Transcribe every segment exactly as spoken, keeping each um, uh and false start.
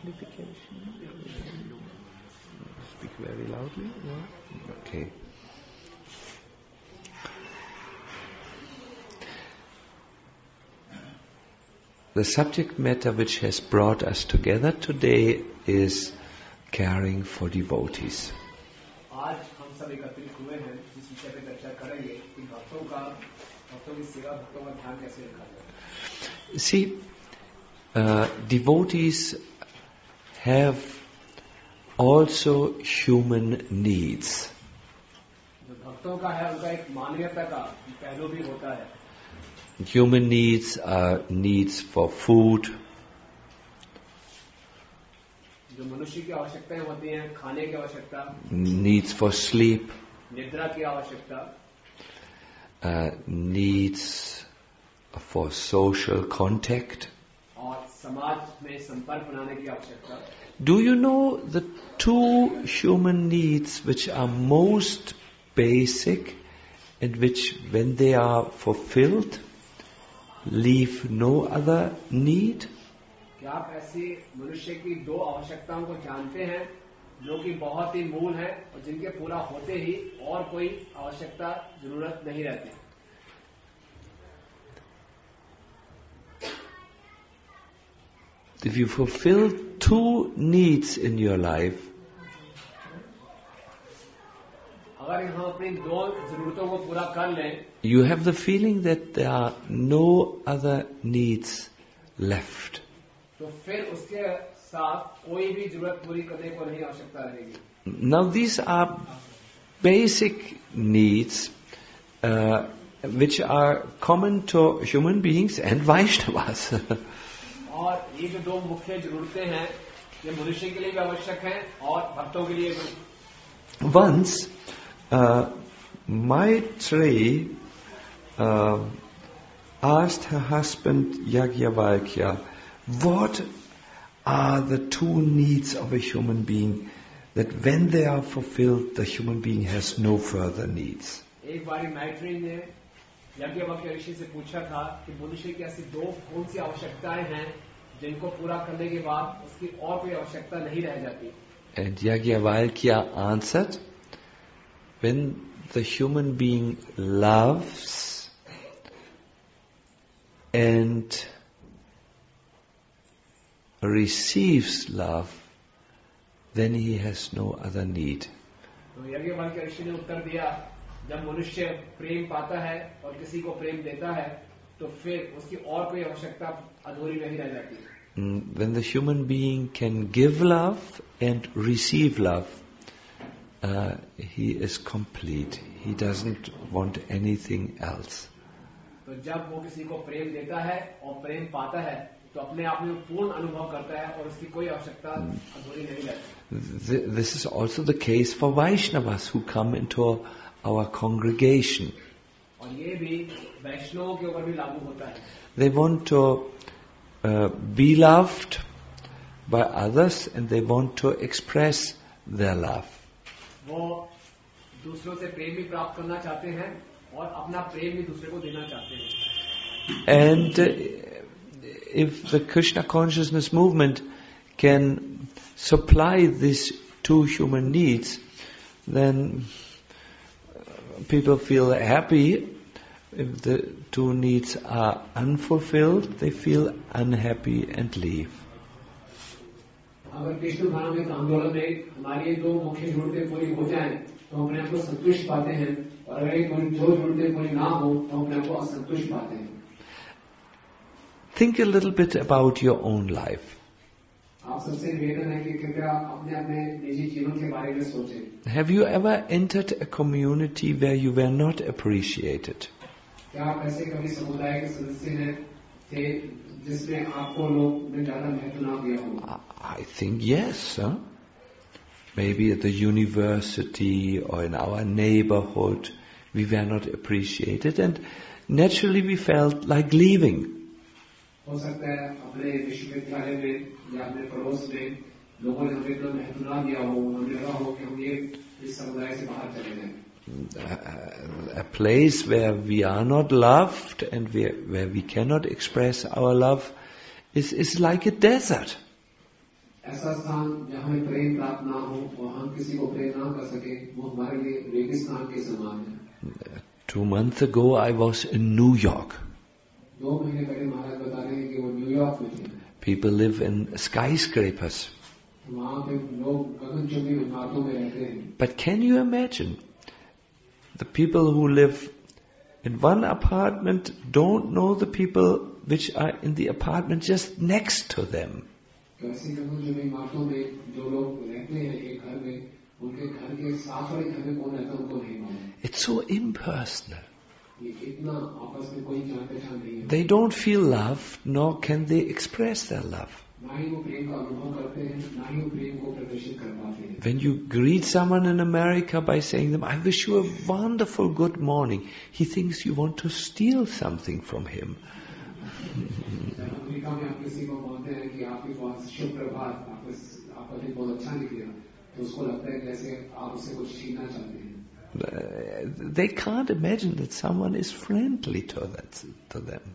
amplification? Speak very loudly? No? Okay. The subject matter which has brought us together today is caring for devotees. आज हम सब एकत्रित हुए हैं जिस विषय पर चर्चा करेंगे कि भक्तों का भक्तों की सेवा भक्तों का ध्यान कैसे रखा जाए. See, uh, devotees have also human needs. जो भक्तों का है उनका एक मानवीयता का पहलू भी होता है. Human needs are needs for food, जो मनुष्य की आवश्यकताएं होती हैं, खाने की आवश्यकता, needs for sleep, निद्रा की आवश्यकता, uh, needs for social contact. और समाज में संपर्क बनाने की आवश्यकता. Do you know the two human needs which are most basic and which, when they are fulfilled, leave no other need? क्या आप ऐसी मनुष्य की दो आवश्यकताओं को जानते हैं जो कि बहुत ही मूल है और जिनके पूरा होते ही और कोई आवश्यकता जरूरत नहीं रहती? If you fulfill two needs in your life, अगर हम अपनी दो जरूरतों को पूरा कर लें, you have the feeling that there are no other needs left. तो फिर उसके साथ कोई भी जरूरत पूरी करने को नहीं आवश्यकता रहेगी. Now these are basic needs uh, which are common to human beings and Vaishnavas. और ये जो दो मुख्य जरूरतें हैं ये मनुष्य के लिए भी आवश्यक हैं और भक्तों के लिए भी. Once uh, Maitreyi uh, asked her husband Yajnavalkya, what are the two needs of a human being that when they are fulfilled, the human being has no further needs? एक बारी मैत्रेयी ने याज्ञवल्क्य ऋषि से पूछा था कि मनुष्य की ऐसी दो कौन सी आवश्यकताएं हैं जिनको पूरा करने के बाद उसकी और कोई आवश्यकता नहीं रह जाती. And Yajnavalkya answered, when the human being loves and receives love, then he has no other need. तो याज्ञवल्क्य ऋषि ने उत्तर दिया, जब मनुष्य प्रेम पाता है और किसी को प्रेम देता है तो फिर उसकी और कोई आवश्यकता अधूरी नहीं रह जाती. When the human being can give love and receive love, uh, he is complete. He doesn't want anything else. तो जब वो किसी को प्रेम देता है और प्रेम पाता है तो अपने आप में पूर्ण अनुभव करता है और उसकी कोई आवश्यकता अधूरी नहीं रहती. This is also the case for Vaishnavas who come into our congregation. और ये भी वैष्णवों के ऊपर भी लागू होता है. They want to uh, be loved by others and they want to express their love. वो दूसरों से प्रेम भी प्राप्त करना चाहते हैं और अपना प्रेम भी दूसरे को देना चाहते हैं. And uh, if the Krishna consciousness movement can supply these two human needs, then people feel happy. If the two needs are unfulfilled, they feel unhappy and leave. अगर कृष्ण भावनामृत आंदोलन में हमारी दो मुख्य जरूरतें पूरी हो जाएं, तो अपने आप को संतुष्ट पाते हैं, और अगर एक दो जरूरतें पूरी ना हो तो अपने आप को असंतुष्ट पाते हैं. Think a little bit about your own life. आप सबसे निवेदन है कि कृपया अपने अपने निजी जीवन के बारे में सोचें. Have you ever entered a community where you were not appreciated? क्या आप ऐसे कभी समुदाय के सदस्य हैं थे जिसमें आपको लोग ने ज्यादा महत्व ना दिया हो? I think yes. Huh? Maybe at the university or in our neighborhood, we were not appreciated, and naturally we felt like leaving. हो सकता है अपने विश्वविद्यालय में या अपने पड़ोस में लोगों ने हमें इतना महत्व ना दिया हो, हमें लगा हो कि हम ये इस समुदाय से बाहर चले जाएं. A place where we are not loved and we, where we cannot express our love is, is like a desert. ऐसा स्थान जहाँ हमें प्रेम प्राप्त ना हो और हम किसी को प्रेम ना कर सके, वो हमारे लिए रेगिस्तान के समान है. Two months ago I was in New York. दो महीने पहले महाराज बता रहे हैं कि वो न्यूयॉर्क में थे. People live in skyscrapers. वहाँ पे लोग गगनचुंबी इमारतों में रहते हैं. But can you imagine? The people who live in one apartment don't know the people which are in the apartment just next to them. ऐसी गगनचुंबी इमारतों में जो लोग रहते हैं एक घर में, उनके घर के साथ वाले घर में कौन रहता है उनको नहीं मालूम. It's so impersonal. ये इतना आपस में कोई जान पहचान नहीं है. They don't feel loved, nor can they express their love. ना ही वो प्रेम का अनुभव करते हैं, ना ही वो प्रेम को प्रदर्शित कर पाते हैं. When you greet someone in America by saying them, I wish you a wonderful good morning, he thinks you want to steal something from him. America में आप किसी को बोलते हैं कि आपकी बहुत शुभ प्रभात, आपका दिन बहुत अच्छा निकला, तो उसको लगता है जैसे आप उससे कुछ छीनना चाहते हैं. Uh, they can't imagine that someone is friendly to that to them.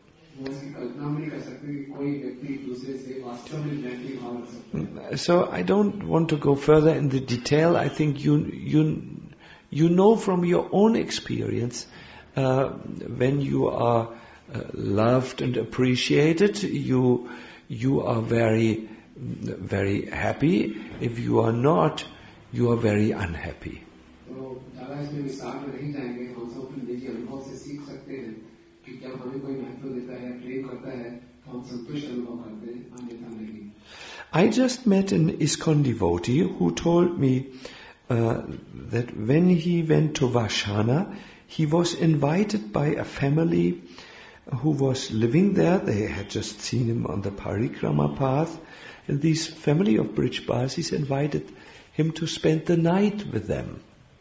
So I don't want to go further in the detail. I think you you you know from your own experience uh, when you are uh, loved and appreciated, you you are very very happy. If you are not, you are very unhappy. इसमें विस्तार में नहीं जाएंगे. हम सब अपने निजी अनुभव से सीख सकते हैं कि जब हमें कोई महत्व देता है, प्रेम करता है, तो हम संतुष्ट अनुभव करते हैं, अन्यथा नहीं. I just met an ISKCON devotee who told me uh, that when he went to Vashana, he was invited by a family who was living there. They had just seen him on the parikrama path. And this family of Brijbasis invited him to spend the night with them.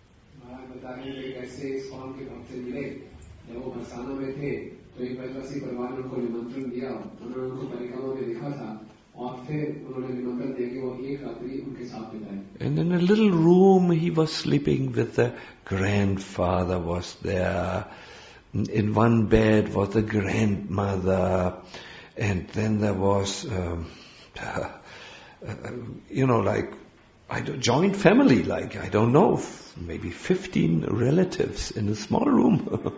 ऐसे इस कौन के भक्त से मिले, जब वो बरसाना में थे तो एक ब्रजवासी परिवार ने उनको निमंत्रण दिया. उन्होंने उनको परिक्रमा में देखा था और फिर उन्होंने निमंत्रण दिया कि वो एक रात्रि उनके साथ बिताए. And in a little room he was sleeping with the grandfather was there. In one bed was the grandmother, and then there was um, uh, uh, you know like I don't, joint family, like, I don't know, maybe fifteen relatives in a small room.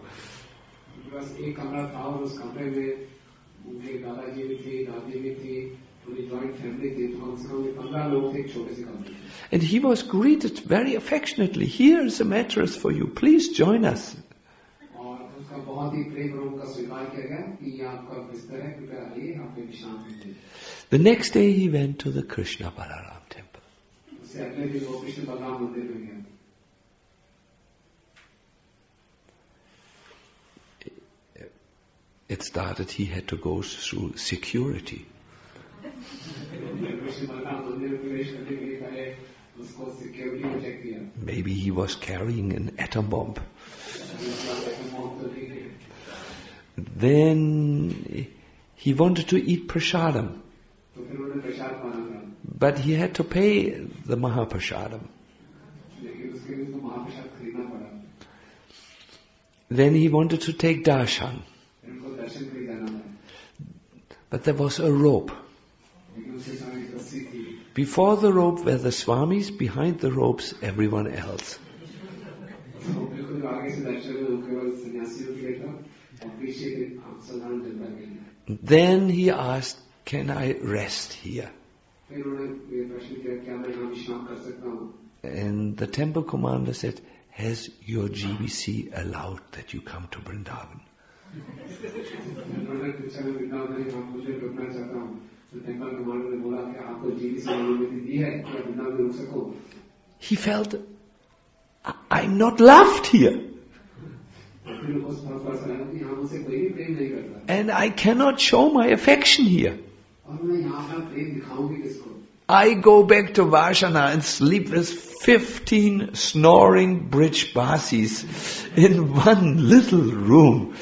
And he was greeted very affectionately. Here is a mattress for you. Please join us. The next day he went to the Krishna Balaram temple. It started, he had to go through security. Maybe he was carrying an atom bomb. Then he wanted to eat prasadam. But he had to pay the Mahaprasadam. Then he wanted to take darshan. But there was a rope. Before the rope were the Swamis, behind the ropes everyone else. Then he asked, can I rest here? And the temple commander said, has your G B C allowed that you come to Vrindavan? He felt, I'm not loved here. And I cannot show my affection here. I go back to Vashana and sleep with fifteen snoring Brijbasis in one little room.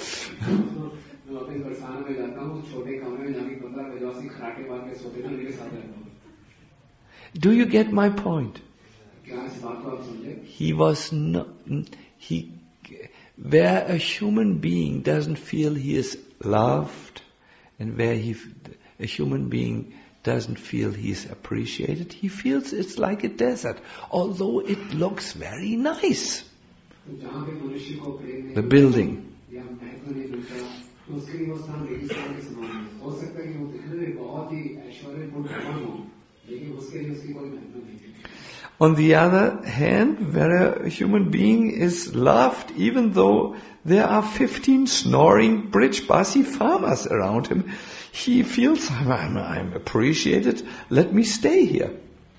Do you get my point? He was not, he, where a human being doesn't feel he is loved, and where he, a human being doesn't feel he's appreciated. He feels it's like a desert, although it looks very nice. The building. On the other hand, where a human being is loved, even though there are fifteen snoring Brijbasi farmers around him, he feels, I'm, I'm, I'm appreciated, let me stay here.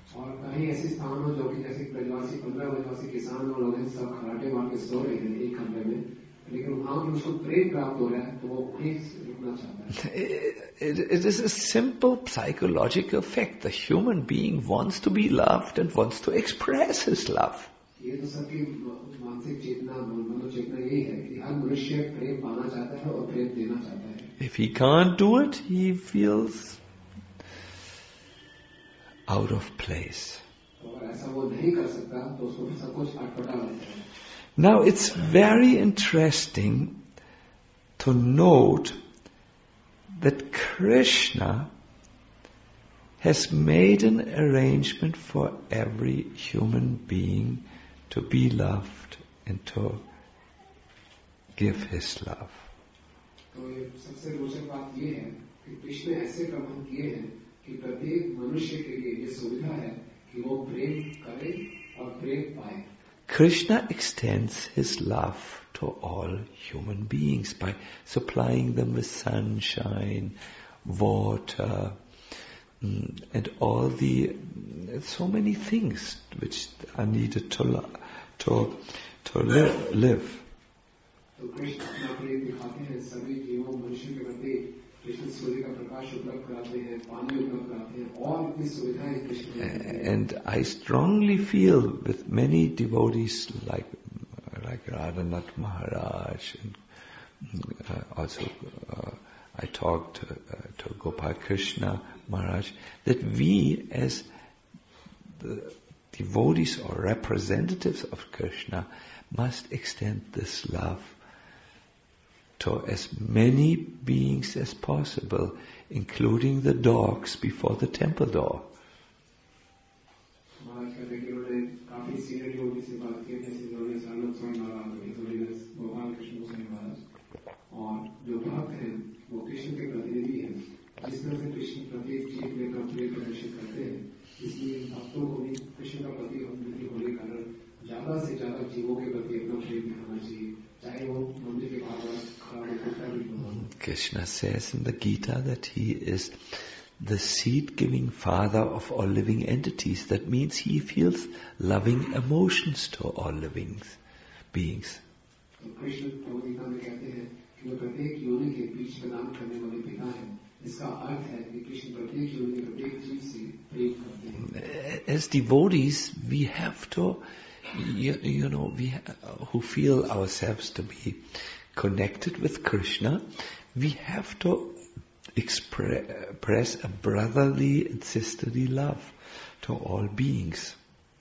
It, it is a simple psychological fact. The human being wants to be loved and wants to express his love. If he can't do it, he feels out of place. Now it's very interesting to note that Krishna has made an arrangement for every human being to be loved and to give his love. तो ये सबसे रोचक बात ये है कि कृष्ण ऐसे प्रबंध किए हैं कि प्रत्येक मनुष्य के लिए ये सुविधा है कि वो प्रेम करे और प्रेम पाए. Krishna extends his love to all human beings by supplying them with sunshine, water, and all the so many things which are needed to to to live. live. तो कृष्ण अपना प्रेम दिखाते हैं सभी जीवों मनुष्य के प्रति. कृष्ण सूर्य का प्रकाश उपलब्ध कराते हैं, पानी उपलब्ध कराते हैं, और इतनी सुविधाएं Krishna. And I strongly feel with many devotees like like Radhanath Maharaj, and uh, also uh, I talked uh, to Gopal Krishna Maharaj, that we as the devotees or representatives of Krishna must extend this love to as many beings as possible, including the dogs before the temple door. Krishna says in the Gita that he is the seed-giving father of all living entities. That means he feels loving emotions to all living beings. As devotees, we have to, you, you know, we who feel ourselves to be connected with Krishna, we have to express a brotherly and sisterly love to all beings.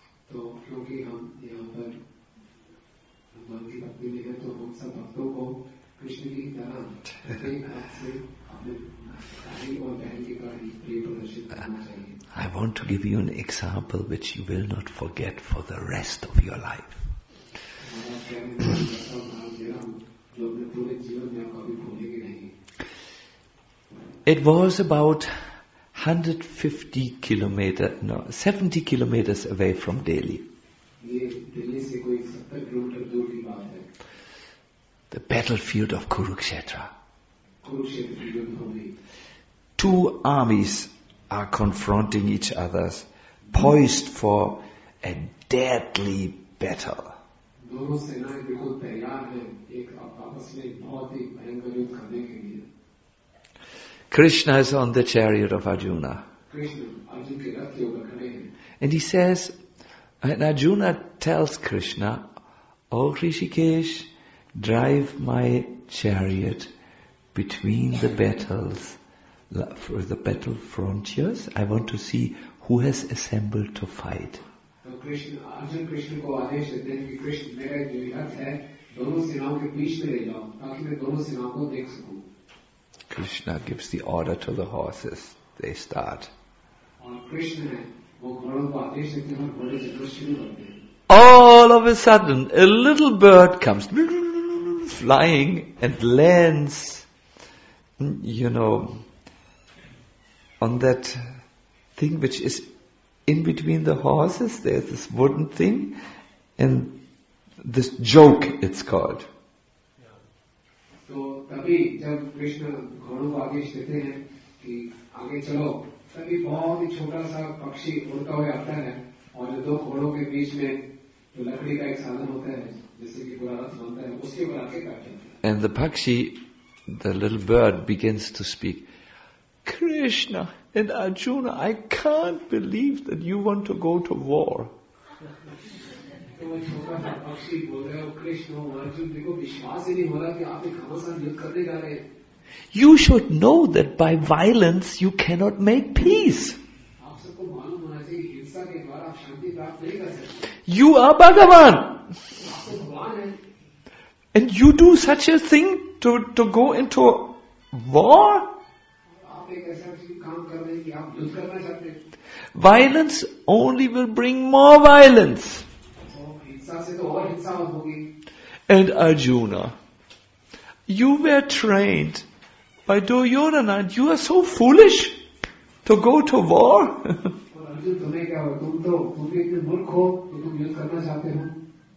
I want to give you an example which you will not forget for the rest of your life. It was about one hundred fifty kilometers, no, seventy kilometers away from Delhi. The battlefield of Kurukshetra. Two armies are confronting each other, poised for a deadly battle. Krishna is on the chariot of Arjuna. And he says, and Arjuna tells Krishna, "O Rishikesh, drive my chariot between the battles, for the battle frontiers. I want to see who has assembled to fight." Krishna gives the order to the horses. They start. और कृष्ण है वो घोड़ों को आदेश देते हैं और घोड़े चलना शुरू करते हैं. All of a sudden, a little bird comes flying and lands, you know, on that thing which is in between the horses. There's this wooden thing, and this joke it's called. तो तभी जब कृष्ण घोड़ों को आदेश देते हैं कि आगे चलो, तभी बहुत ही छोटा सा पक्षी उड़ता हुआ आता है और जो दो घोड़ों के बीच में जो लकड़ी का एक साधन होता है जिससे कि पूरा रथ बनता है उसके ऊपर आके काट जाता है. And the pakshi, the little bird, begins to speak. Krishna and Arjuna, I can't believe that you want to go to war. तो वो छोटा सा पक्षी बोल रहे हो कृष्ण हो अर्जुन, देखो विश्वास ही नहीं हो रहा कि आप एक घमासान युद्ध करने जा रहे हैं. You should know that by violence you cannot make peace. आप सबको मालूम होना चाहिए हिंसा के द्वारा आप शांति प्राप्त नहीं कर सकते. You are Bhagavan. आप तो भगवान हैं. And you do such a thing to, to go into war? आप एक ऐसा काम कर रहे हैं कि आप युद्ध करना चाहते हैं. Violence only will bring more violence. हिंसा से तो और हिंसा होगी. And Arjuna, you were trained by Duryodhana and you are so foolish to go to war. और अर्जुन तुम्हें क्या हो, तुम तो तुम भी इतने मूर्ख हो कि तुम युद्ध करना चाहते हो.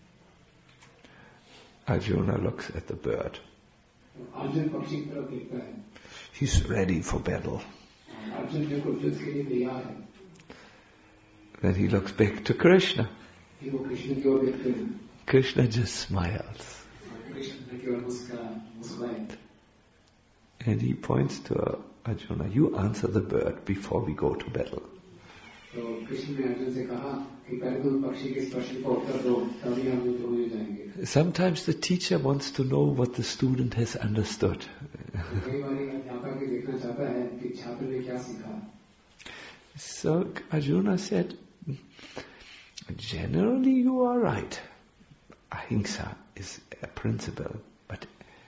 Arjuna looks at the bird. Arjun पक्षी की तरफ देखता है. He's ready for battle. Arjun बिल्कुल युद्ध के लिए तैयार है. Then he looks back to Krishna. फिर वो कृष्ण की ओर देखते हैं. Krishna just smiles. कृष्ण की ओर मुस्कुरा मुस्कुराए. And he points to Arjuna, you answer the bird before we go to battle. तो कृष्ण ने अर्जुन से कहा कि पहले तुम पक्षी के इस प्रश्न का उत्तर दो, तभी हम युद्ध होने जाएंगे. Sometimes the teacher wants to know what the student has understood. कई बार अध्यापक ये देखना चाहता है कि छात्र ने क्या सीखा. So Arjuna said, generally you are right. Ahimsa is a principle, but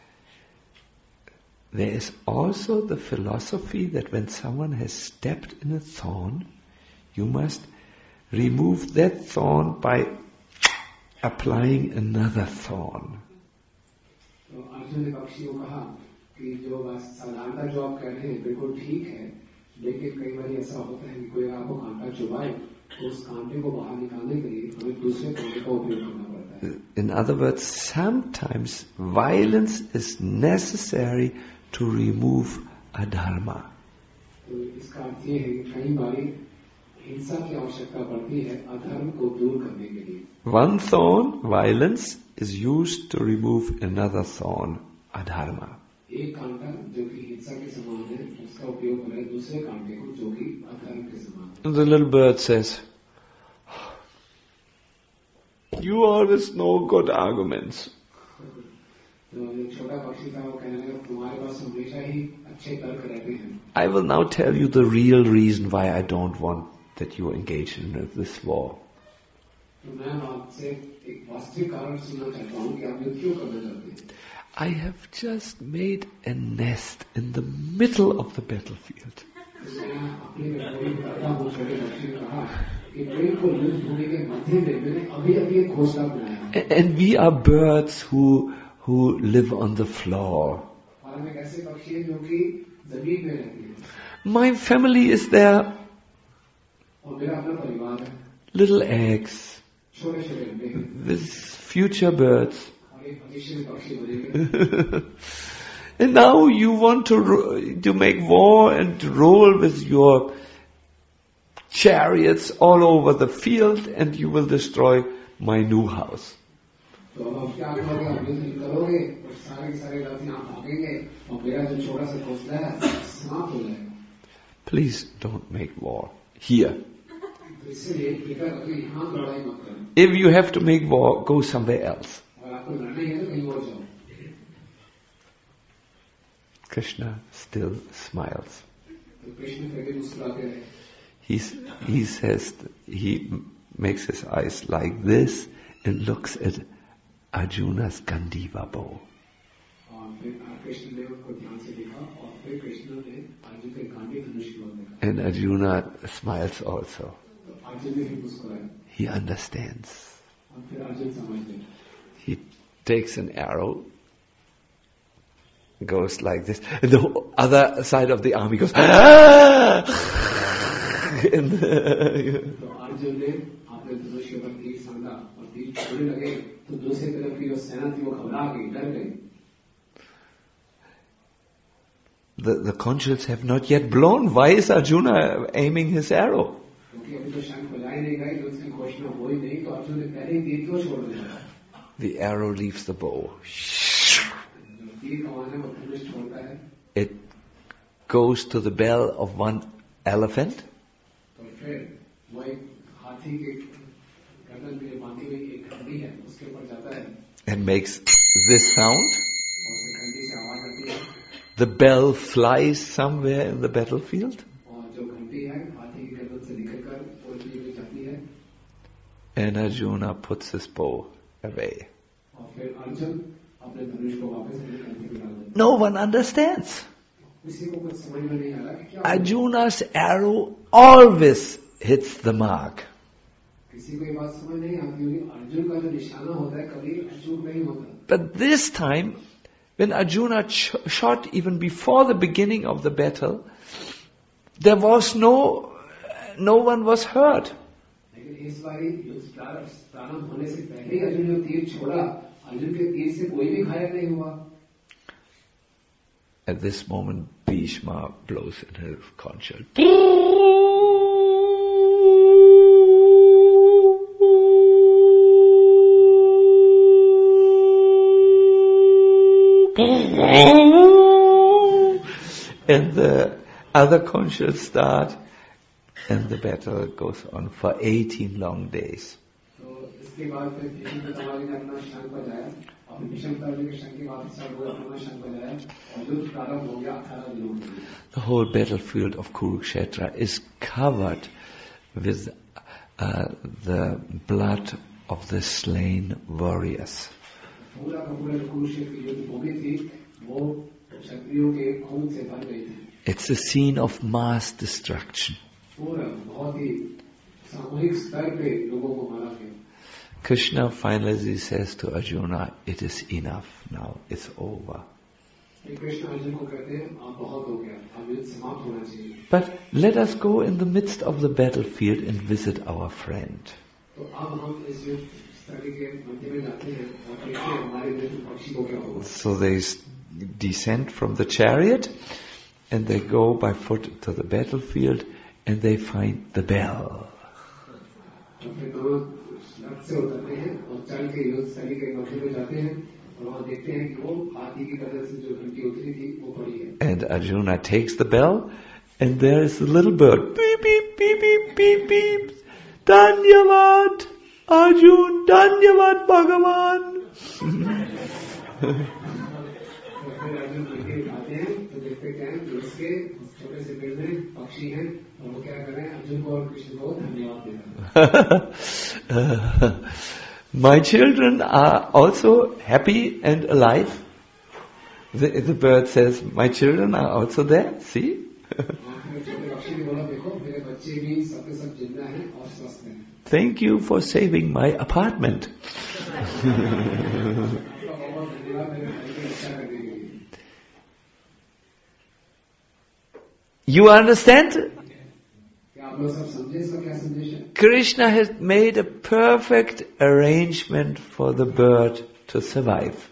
there is also the philosophy that when someone has stepped in a thorn, you must remove that thorn by applying another thorn. तो अर्जुन ने पक्षी को कहा कि जो साधारणता जो आप कह रहे हैं बिल्कुल ठीक है, लेकिन कई बार ऐसा होता है कि कोई आपको कांटा चुभाए तो उस कांटे को बाहर निकालने के लिए हमें दूसरे कांटे का उपयोग करना पड़ता है. In other words, sometimes violence is necessary to remove adharma. तो इसका अर्थ ये है कि कई बार हिंसा की आवश्यकता पड़ती है अधर्म को दूर करने के लिए. One thorn, violence, is used to remove another thorn, adharma. एक कांटा जो कि हिंसा के समान है उसका उपयोग हो रहा है दूसरे कांटे को जो कि अधर्म के समान है. And the little bird says, you always know good arguments. तो एक छोटा पक्षी था वो कहने लगा तुम्हारे पास हमेशा ही अच्छे तर्क रहते हैं. I will now tell you the real reason why I don't want that you engage in this war. तो मैं आपसे एक वास्तविक कारण सुनना चाहता हूँ कि आप युद्ध क्यों करना चाहते हैं. I have just made a nest in the middle of the battlefield. मैं अपने बड़ी करता हूँ छोटे पक्षी ने कहा कि बिल्कुल युद्ध होने के मध्य में मैंने अभी अभी एक घोंसला बनाया. And we are birds who who live on the floor. और हम एक ऐसे पक्षी हैं जो कि जमीन में रहते हैं. My family is there. और मेरा अपना परिवार है. Little eggs. छोटे छोटे अंडे हैं. With future birds. और एक भविष्य में पक्षी बनेंगे. And now you want to to make war and to roll with your chariots all over the field, and you will destroy my new house. तो अब आप क्या करोगे, आप युद्ध करोगे और सारे के सारे रथ यहाँ भागेंगे और मेरा जो छोटा सा घोंसला है समाप्त हो जाएगा. Please don't make war here. तो इसलिए बेटा कभी यहाँ लड़ाई मत करो. If you have to make war, go somewhere else. और आपको लड़ना है तो कहीं और जाओ. Krishna still smiles. तो कृष्ण फिर भी मुस्कुराते रहे. He's, he says, he makes his eyes like this and looks at Arjuna's Gandiva bow. And Arjuna smiles also. He understands. He takes an arrow, goes like this, and the other side of the army goes, ah! And, the, the conch shells have not yet blown. Why is Arjuna aiming his arrow? The arrow leaves the bow. It goes to the bell of one elephant. And makes this sound. The bell flies somewhere in the battlefield. And Arjuna puts his bow away. No one understands. Arjuna's arrow always hits the mark. But this time, when Arjuna ch- shot even before the beginning of the battle, there was no, no one was hurt. At this moment, Bhishma blows in his conch shell. And the other conch shells start, and the battle goes on for eighteen long days. The whole battlefield of Kurukshetra is covered with uh, the blood of the slain warriors. It's a scene of mass destruction. Krishna finally says to Arjuna, it is enough now, it's over. But let us go in the midst of the battlefield and visit our friend. So they descend from the chariot and they go by foot to the battlefield and they find the bell. And Arjuna takes the bell and there is a little bird. Beep, beep, beep, beep, beep, beep. Dhanyavad, Arjun, Dhanyavad, Bhagavan. My children are also happy and alive. The, the bird says, my children are also there, see? Thank you for saving my apartment. You understand? Krishna has made a perfect arrangement for the bird to survive.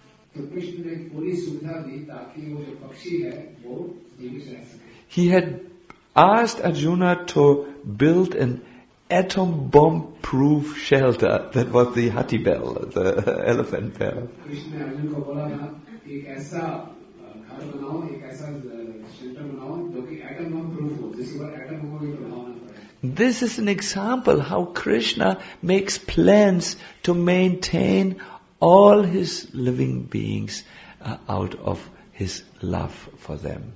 He had asked Arjuna to build an atom bomb proof shelter. That was the Hathi bell, the elephant bell. This is an example how Krishna makes plans to maintain all his living beings uh, out of his love for them.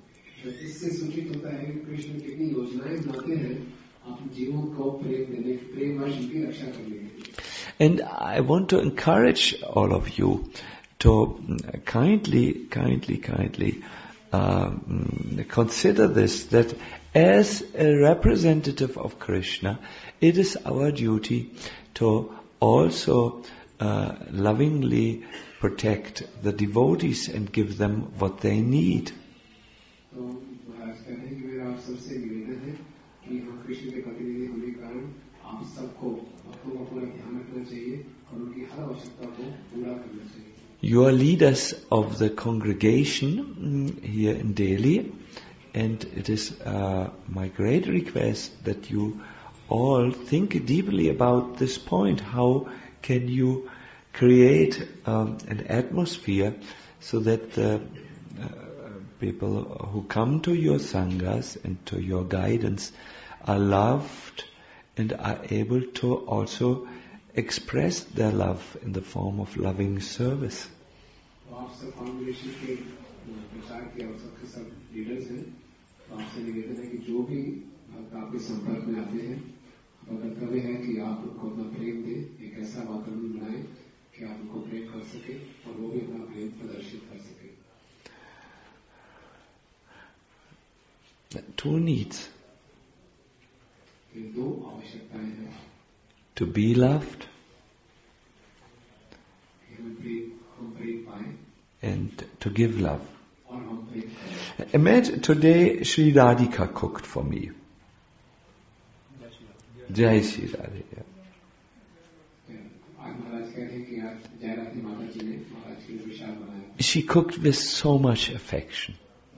And I want to encourage all of you to kindly, kindly, kindly um, consider this, that as a representative of Krishna, it is our duty to also uh, lovingly protect the devotees and give them what they need. You are leaders of the congregation here in Delhi, and it is uh, my great request that you all think deeply about this point. How can you create um, an atmosphere so that the uh, people who come to your sanghas and to your guidance are loved and are able to also express their love in the form of loving service. Two needs. To be loved and to give love. Imagine today Sri Radhika cooked for me. Jai Shri Radhika. She cooked with so much affection.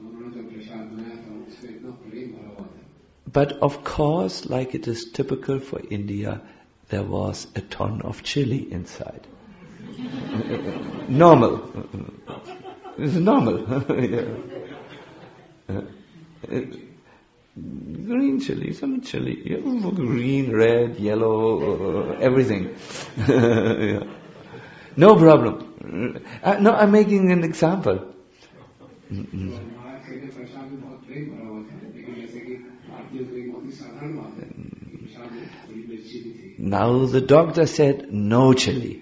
But of course, like it is typical for India, there was a ton of chili inside. Normal. It's normal. Yeah. Green chili, some chili. Green, red, yellow, everything. Yeah. No problem. Uh, no, I'm making an example. Mm-mm. Now the doctor said no chili.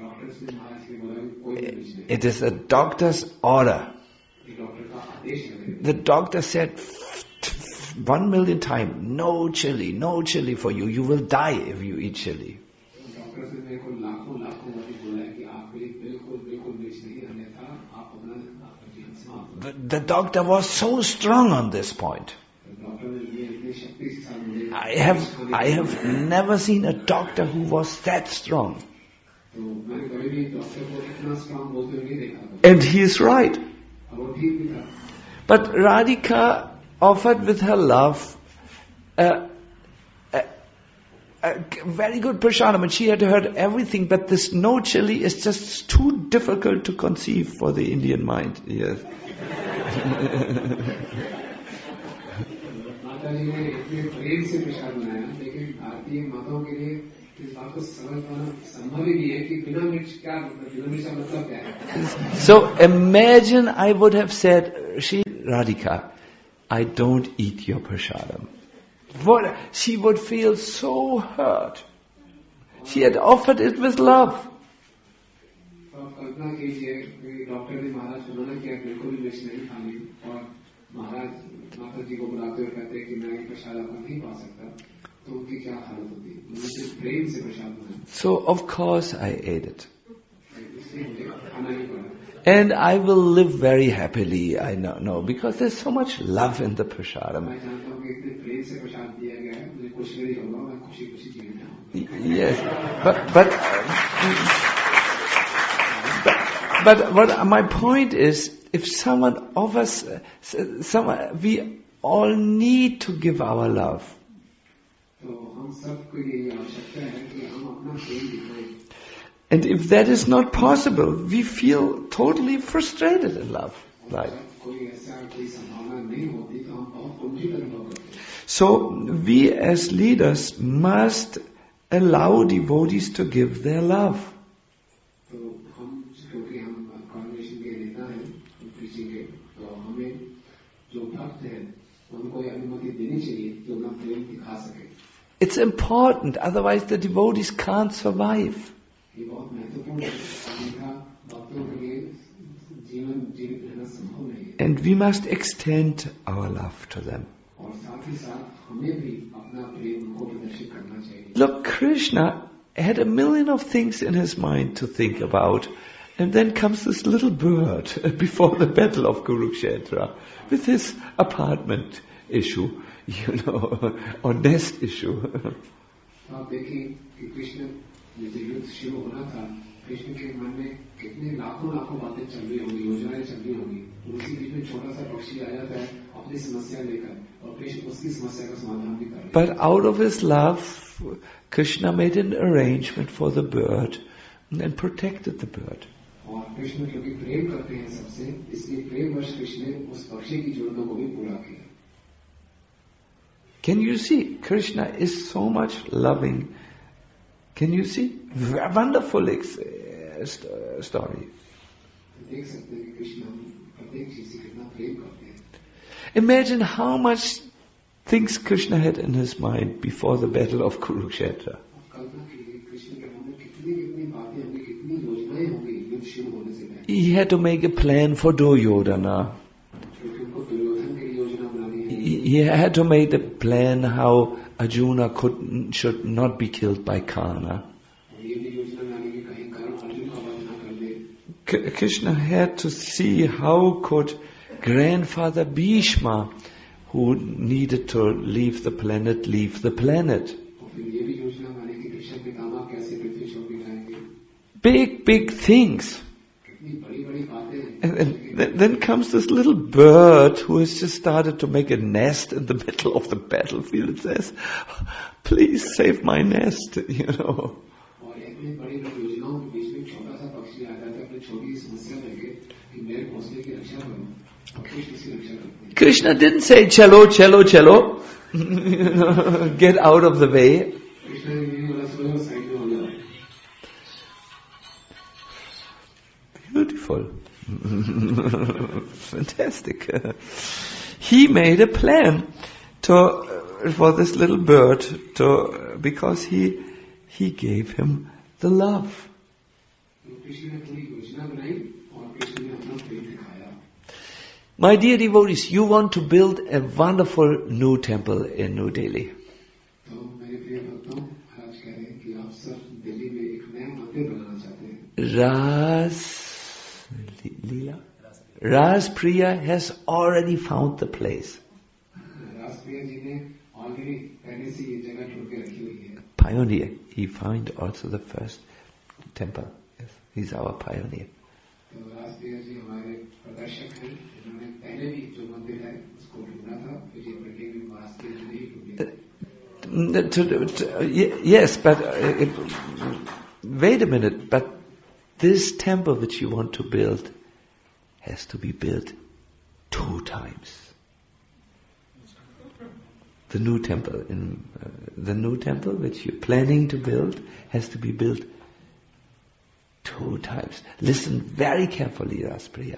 It is a doctor's order. The doctor said one million times, no chili, no chili for you. You will die if you eat chili. The, the doctor was so strong on this point. I have I have never seen a doctor who was that strong. And he is right. But Radhika offered with her love a, a, a very good prasadam, and she had heard everything, but this no chili is just too difficult to conceive for the Indian mind. Yes. So imagine I would have said, Shri Radhika, I don't eat your prasadam. What? She would feel so hurt. She had offered it with love. So of course I ate it. And I will live very happily, I know, no, because there's so much love in the prasadam. Yes, but but but, but what my point is, if someone offers, someone, we all need to give our love. And if that is not possible, we feel totally frustrated in love. Right? So we as leaders must allow devotees to give their love. It's important, otherwise the devotees can't survive. and we must extend our love to them. और साथ ही साथ हमें भी अपना प्रेम उनको प्रदर्शित करना चाहिए. Look, Krishna had a million of things in his mind to think about, and then comes this little bird before the battle of Kurukshetra with his apartment issue, you know, or nest issue. आप देखिए कि कृष्ण जैसे युद्ध शुरू होना था, कृष्ण के मन में कितने लाखों लाखों बातें चल रही होंगी, योजनाएं चल रही होंगी. उसी बीच में छोटा सा पक्षी आ जाता है अपनी समस्या लेकर, और कृष्ण उसकी समस्या का समाधान भी कर रहे हैं. But out of his love, Krishna made an arrangement for the bird and protected the bird. और कृष्ण क्योंकि प्रेम करते हैं सबसे, इसलिए प्रेमवश कृष्ण ने उस पक्षी की जरूरतों को भी पूरा किया. Can you see? Krishna is so much loving. Can you see? Wonderful ex- uh, st- story. देख सकते हैं कि कृष्ण हम प्रत्येक चीज से कितना प्रेम करते हैं. Imagine how much things Krishna had in his mind before the battle of Kurukshetra. कल्पना कीजिए कृष्ण के मन में कितनी कितनी बातें होंगी, कितनी योजनाएं होंगी युद्ध शुरू होने से पहले. He had to make a plan for Duryodhana. क्योंकि उनको दुर्योधन के लिए योजना बनानी है. He he had to make a plan how Arjuna could, should not be killed by Karna. और ये भी योजना बनानी कि कहीं कर्ण अर्जुन का वध न कर दे. K- Krishna had to see how could grandfather Bhishma, who needed to leave the planet, leave the planet. और फिर ये भी योजना बनानी कि कृष्ण पितामह कैसे पृथ्वी छोड़ के जाएंगे. Big, big things. कितनी बड़ी बड़ी बातें हैं. And, and then, then comes this little bird who has just started to make a nest in the middle of the battlefield. It says, please save my nest, you know. और इतनी बड़ी बड़ी योजनाओं के बीच में छोटा सा पक्षी आ जाता है अपनी छोटी सी समस्या लेके कि मेरे घोंसले की रक्षा करो. और कृष्ण इसकी रक्षा करते हैं. Krishna didn't say, chalo, chalo, chalo. You know, get out of the way. Krishna ने ये बोला सोचो साइड में हो जाओ. Beautiful. Fantastic. He made a plan to, for this little bird to, because he, he gave him the love. Krishna ने पूरी योजना बनाई और कृष्ण ने अपना प्रेम दिखाया. My dear devotees, you want to build a wonderful new temple in New Delhi. तो मेरे प्रिय भक्तों, आज कह रहे हैं कि आप सब दिल्ली में एक नया मंदिर बनाना चाहते हैं. Ras Leela? Ras Priya has already found the place. Rajpriya जी ने ऑलरेडी पहले से ये जगह ढूंढ के रखी हुई है. Pioneer. He found also the first temple. Yes, he's our pioneer. तो राजप्रिया जी हमारे प्रदर्शक हैं. इन्होंने पहले भी जो मंदिर है उसको ढूंढा था, फिर ये प्रत्येक भी राजप्रिया जी ने ही ढूंढा. To, to, yes, but uh, it, wait a minute. But this temple which you want to build has to be built two times. The new temple, in uh, the new temple which you're planning to build, has to be built two times. Listen very carefully, Raspriya.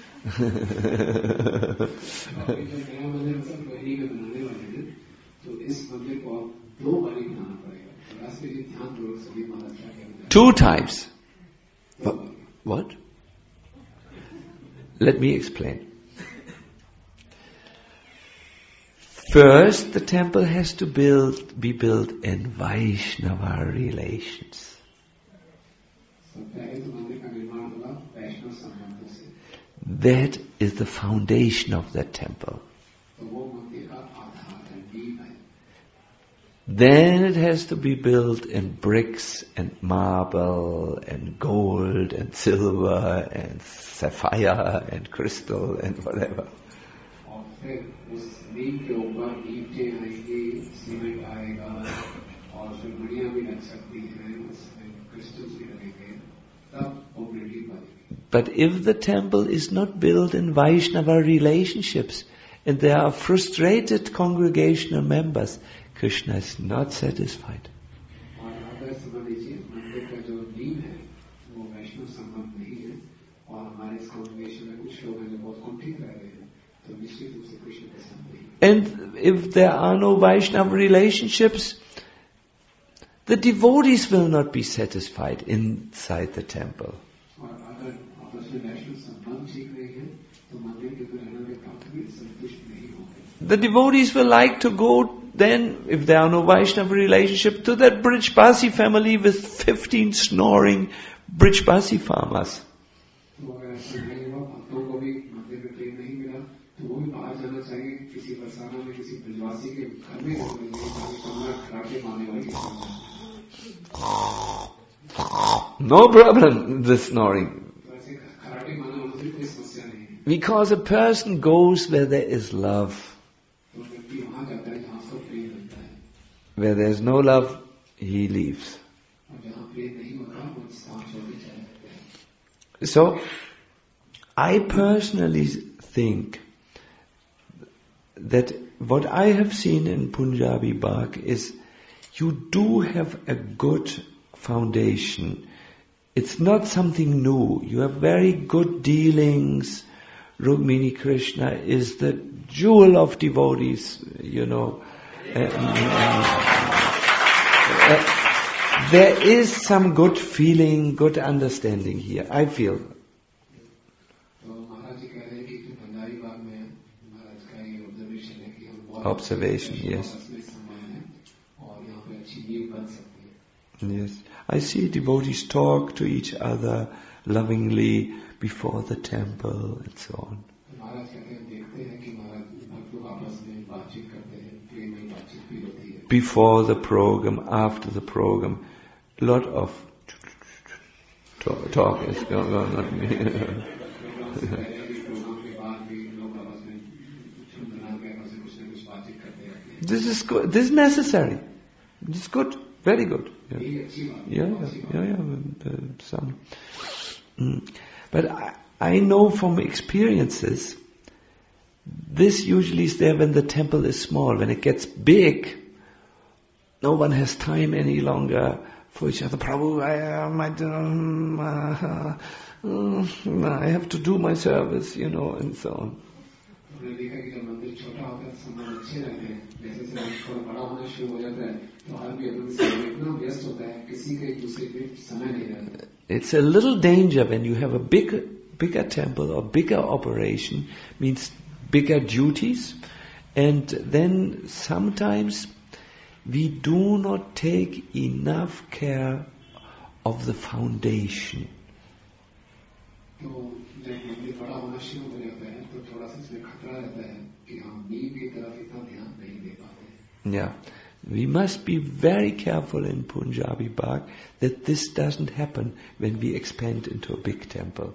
Two times. What? What? Let me explain. First, the temple has to build, be built in Vaishnava relations. That is the foundation of that temple. Then it has to be built in bricks and marble and gold and silver and sapphire and crystal and whatever. But if the temple is not built in Vaishnava relationships and there are frustrated congregational members, Krishna is not satisfied. And if there are no Vaishnava relationships, the devotees will not be satisfied inside the temple. the devotees will like to go then, if there are no Vaishnava relationship, to that Brijbasi family with fifteen snoring Brijbasi farmers. No problem, the snoring. Because a person goes where there is love. Where there is no love, he leaves. So, I personally think that what I have seen in Punjabi Bagh is you do have a good foundation. It's not something new. You have very good dealings. Rukmini Krishna is the jewel of devotees, you know. Uh, uh, there is some good feeling, good understanding here, I feel. Observation, yes. Yes. I see devotees talk to each other lovingly before the temple and so on. Before the program, after the program, a lot of talk, talk is going on. This is good. This is necessary. This is good. Very good. Yeah, yeah, yeah, yeah. yeah. Some. Mm. But I, I know from experiences, this usually is there when the temple is small. When it gets big, no one has time any longer for each other. Prabhu, I, uh, might, um, uh, uh, I have to do my service, you know, and so on. It's a little danger when you have a big, bigger temple or bigger operation, means bigger duties, and then sometimes we do not take enough care of the foundation. Yeah, we must be very careful in Punjabi Bagh that this doesn't happen when we expand into a big temple.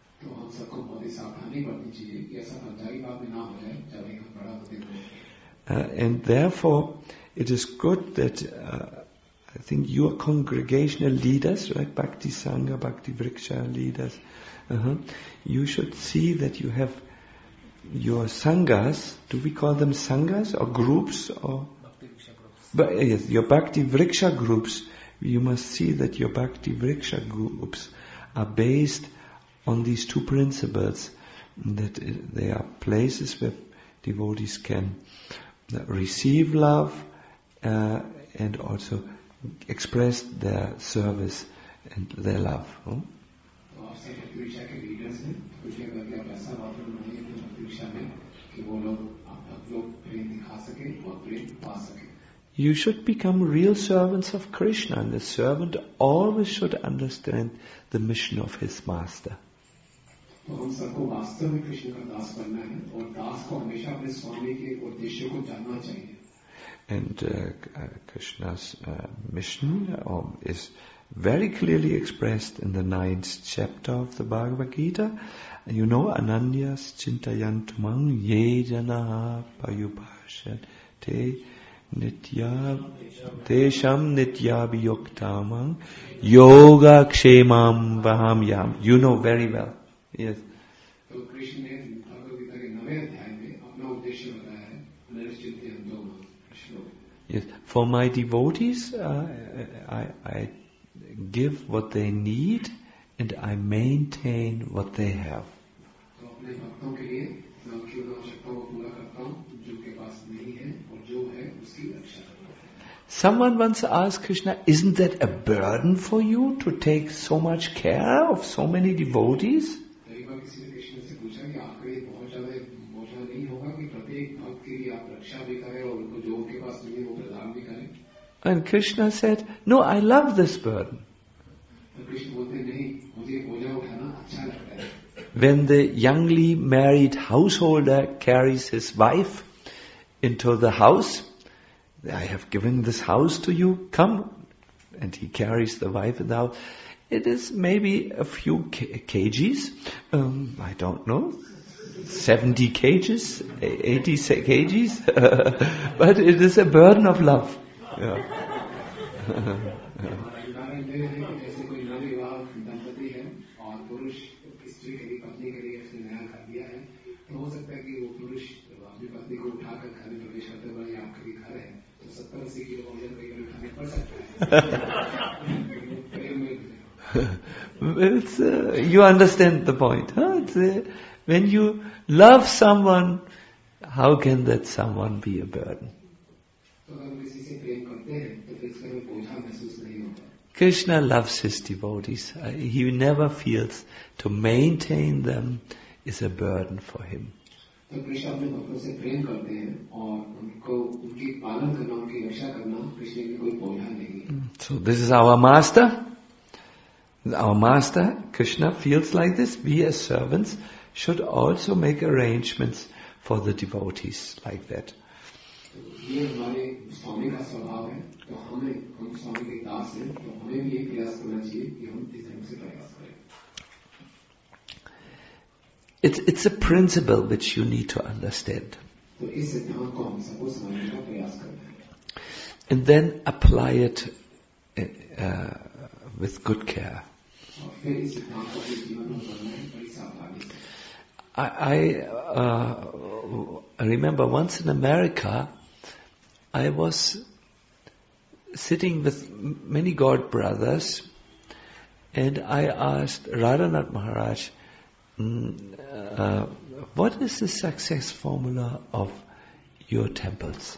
Uh, and therefore, it is good that uh, I think you are congregational leaders, right? Bhakti Sangha, Bhakti Vriksha leaders. Uh-huh. You should see that you have your sanghas. Do we call them sanghas or groups or? But yes, your Bhakti Vriksha groups. You must see that your Bhakti Vriksha groups are based on these two principles. That they are places where devotees can receive love uh, and also express their service and their love. Huh? You should become real servants of Krishna, and the servant always should understand the mission of his master. And uh, uh, Krishna's uh, mission uh, is very clearly expressed in the ninth chapter of the Bhagavad Gita. You know, Ananyas Chintayantumang Ye Janaha Payupashad Te Nitya Tesham Nitya Biyoktamang Yoga Kshemam Vaham Yam. You know very well. Yes. Yes. For my devotees, uh, I, I give what they need and I maintain what they have. Someone once asked Krishna, isn't that a burden for you to take so much care of so many devotees? And Krishna said, no, I love this burden. When the youngly married householder carries his wife into the house, I have given this house to you, come. And he carries the wife in the house. It is maybe a few k- kgs, um, I don't know, seventy kgs, eighty kgs, but it is a burden of love. Yeah. It's, uh, you understand the point, huh? It's, uh, when you love someone, how can that someone be a burden? Krishna loves his devotees. Uh, he never feels to maintain them is a burden for him. So this is our master. Our master, Krishna, feels like this. We as servants should also make arrangements for the devotees like that. It's, it's a principle which you need to understand. And then apply it uh, with good care. I, I, uh, I remember once in America, I was sitting with many God brothers, and I asked Radhanath Maharaj, mm, uh, what is the success formula of your temples?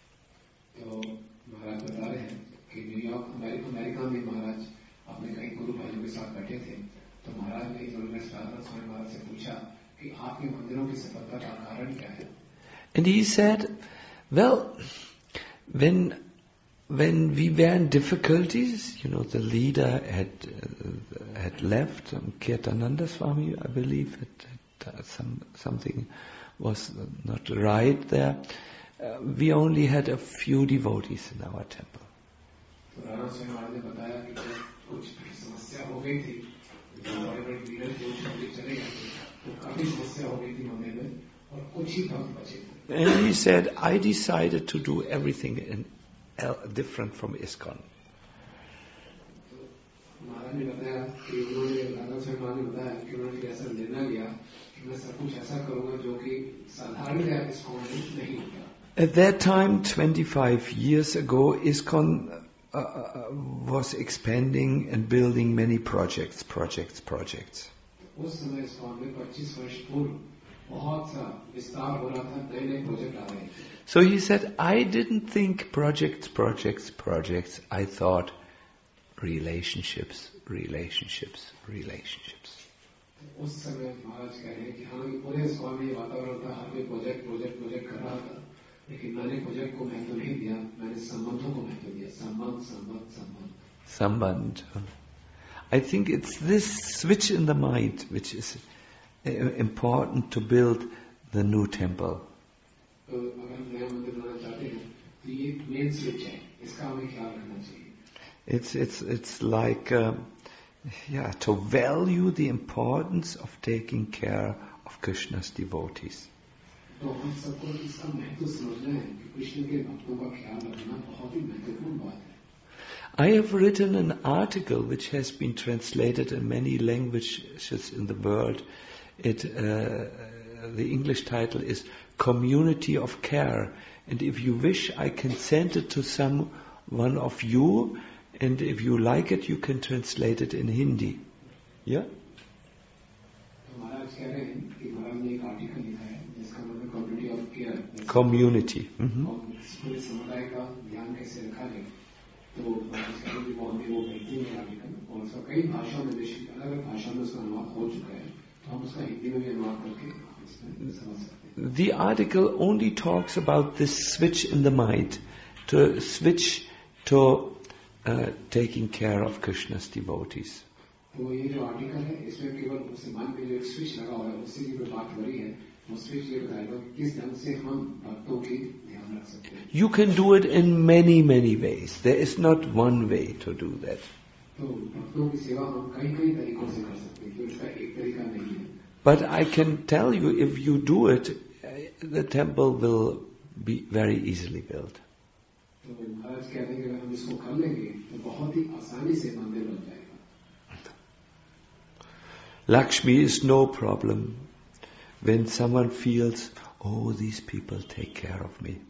And he said, well, when when we were in difficulties, you know, the leader had uh, had left, um, Kirtananda Swami, I believe, had, had, uh, some something was not right there. Uh, we only had a few devotees in our temple. And he said, I decided to do everything in, uh, different from ISKCON. At that time, twenty-five years ago, ISKCON uh, uh, was expanding and building many projects, projects, projects. So he said, I didn't think projects, projects, projects. I thought relationships, relationships, relationships. Sambandh. I think it's this switch in the mind which is uh, important to build the new temple. It's it's it's like uh, yeah, to value the importance of taking care of Krishna's devotees. I have written an article which has been translated in many languages in the world. It, uh, the English title is Community of Care. And if you wish, I can send it to some one of you. And if you like it, you can translate it in Hindi. Yeah? Community. Mm-hmm. The article only talks about this switch in the mind, to switch to uh, taking care of Krishna's devotees. तो ये जो article है इसमें केवल उससे मान के जो एक स्विच लगा हुआ है उससे की जो बात हो रही है वो स्विच ये बताएगा किस ढंग से हम भक्तों की ध्यान रख सकते हैं. You can do it in many many ways. There is not one way to do that. तो भक्तों की सेवा हम कई कई तरीकों से कर सकते हैं, तो इसका एक तरीका नहीं है. But I can tell you, if you do it, the temple will be very easily built. तो महाराज कहते हैं कि अगर हम इसको कर लेंगे तो बहुत ही आसानी से मंदिर बन जाएगा. Lakshmi is no problem when someone feels, oh, these people take care of me.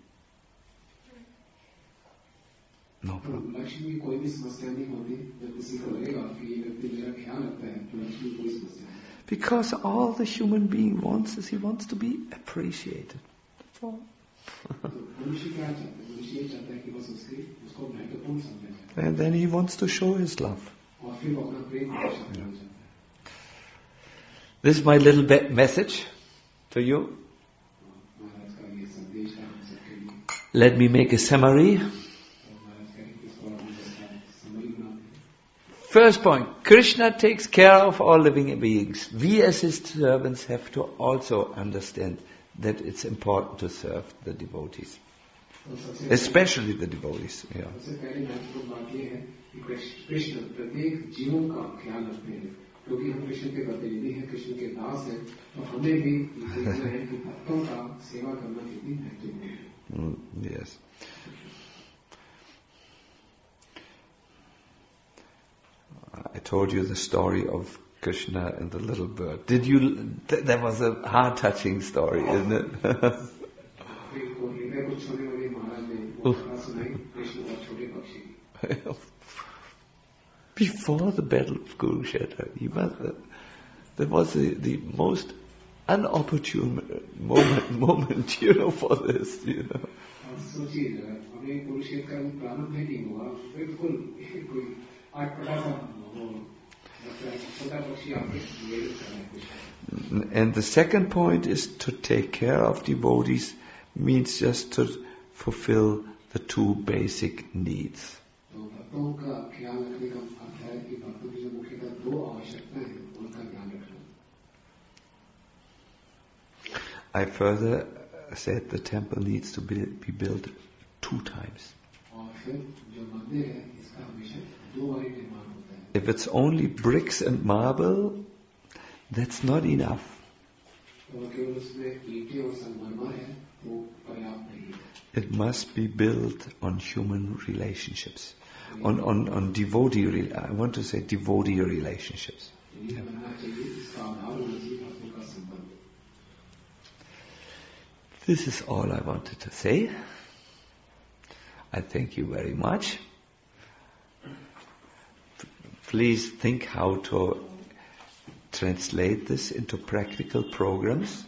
No problem. Lakshmi कोई भी समस्या नहीं होती जब किसी को लगेगा कि ये व्यक्ति मेरा ख्याल रखता है तो लक्ष्मी कोई समस्या नहीं. Because all the human being wants is he wants to be appreciated. That's all. मनुष्य क्या चाहता है? मनुष्य ये चाहता है कि बस उसके उसको महत्वपूर्ण समझा जाए. And then he wants to show his love. और फिर वो अपना प्रेम प्रदर्शित करना चाहता है. This is my little be- message to you. महाराज का ये संदेश है हम सबके लिए. Let me make a summary. महाराज कहें कि इसको हम इसका समरी बनाते हैं. First point, Krishna takes care of all living beings. We as his servants have to also understand that it's important to serve the devotees. Especially the devotees. Yeah. सबसे पहले महत्वपूर्ण बात यह है कि कृष्ण प्रत्येक जीवों का ख्याल रखते हैं, क्योंकि हम कृष्ण के प्रतिनिधि हैं, कृष्ण के दास हैं, तो हमें भी देखना है कि भक्तों का सेवा करना कितनी महत्वपूर्ण है. Mm, yes. I told you the story of Krishna and the little bird. Did you? Th- that was a heart-touching story, isn't it? Before the battle of Kurukshetra, he was, uh, that was the, the most unopportune moment, moment, you know, for this, you know. And the second point is to take care of devotees means just to fulfill the two basic needs. I further said the temple needs to be, be built two times. If it's only bricks and marble, that's not enough. It must be built on human relationships, on, on, on devotee, I want to say devotee relationships. Yeah. This is all I wanted to say. I thank you very much. Please think how to translate this into practical programs.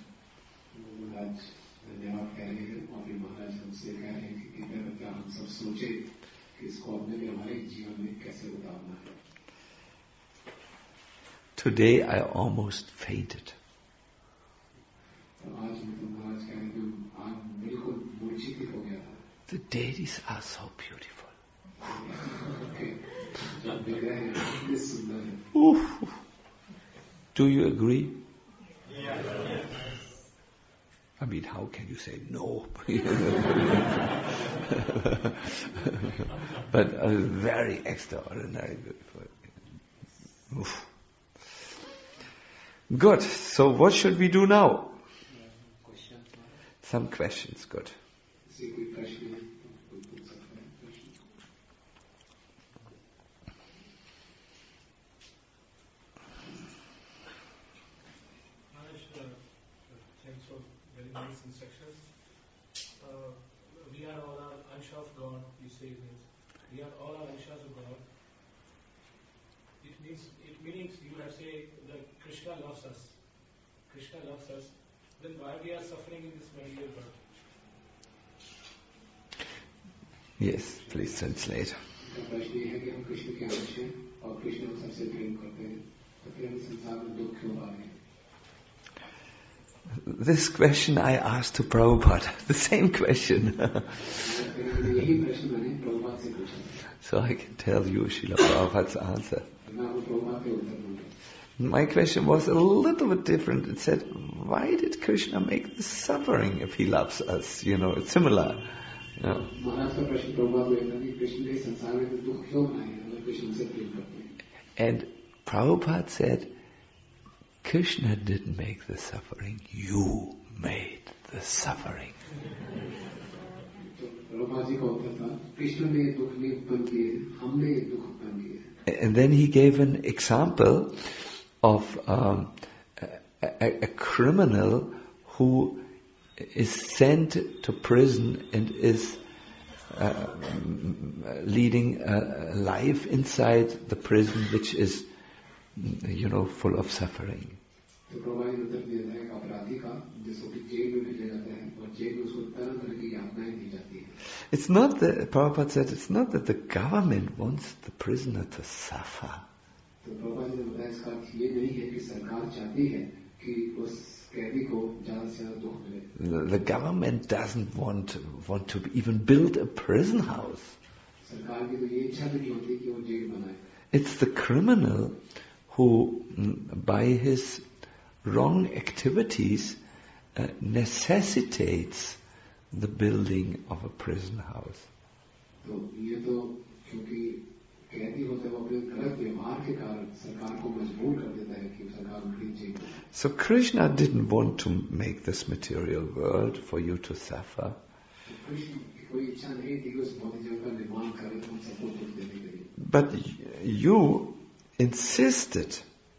Today I almost fainted. The deities are so beautiful. Oof. Do you agree? Yeah. I mean, how can you say no? But uh, very extraordinary beautiful. Oof. Good. So what should we do now? Some questions. Good. Thanks for very nice instructions. Uh, we are all our Ansha of God, you say this. We are all our Anshas of God. It means, it means you have say that Krishna loves us. Krishna loves us. Then why we are suffering in this material world? Yes, please translate. This question I asked to Prabhupada, the same question. So I can tell you Srila Prabhupada's answer. My question was a little bit different. It said, why did Krishna make the suffering if he loves us? You know, it's similar. You know. And Prabhupada said, Krishna didn't make the suffering, you made the suffering. And then he gave an example of um, a, a criminal who is sent to prison and is uh, leading a life inside the prison which is, you know, full of suffering. It's not that, Prabhupada said, it's not that the government wants the prisoner to suffer. The, the government doesn't want, want to even build a prison house. It's the criminal who, by his wrong activities, uh, necessitates the building of a prison house. So Krishna didn't want to make this material world for you to suffer. But you insisted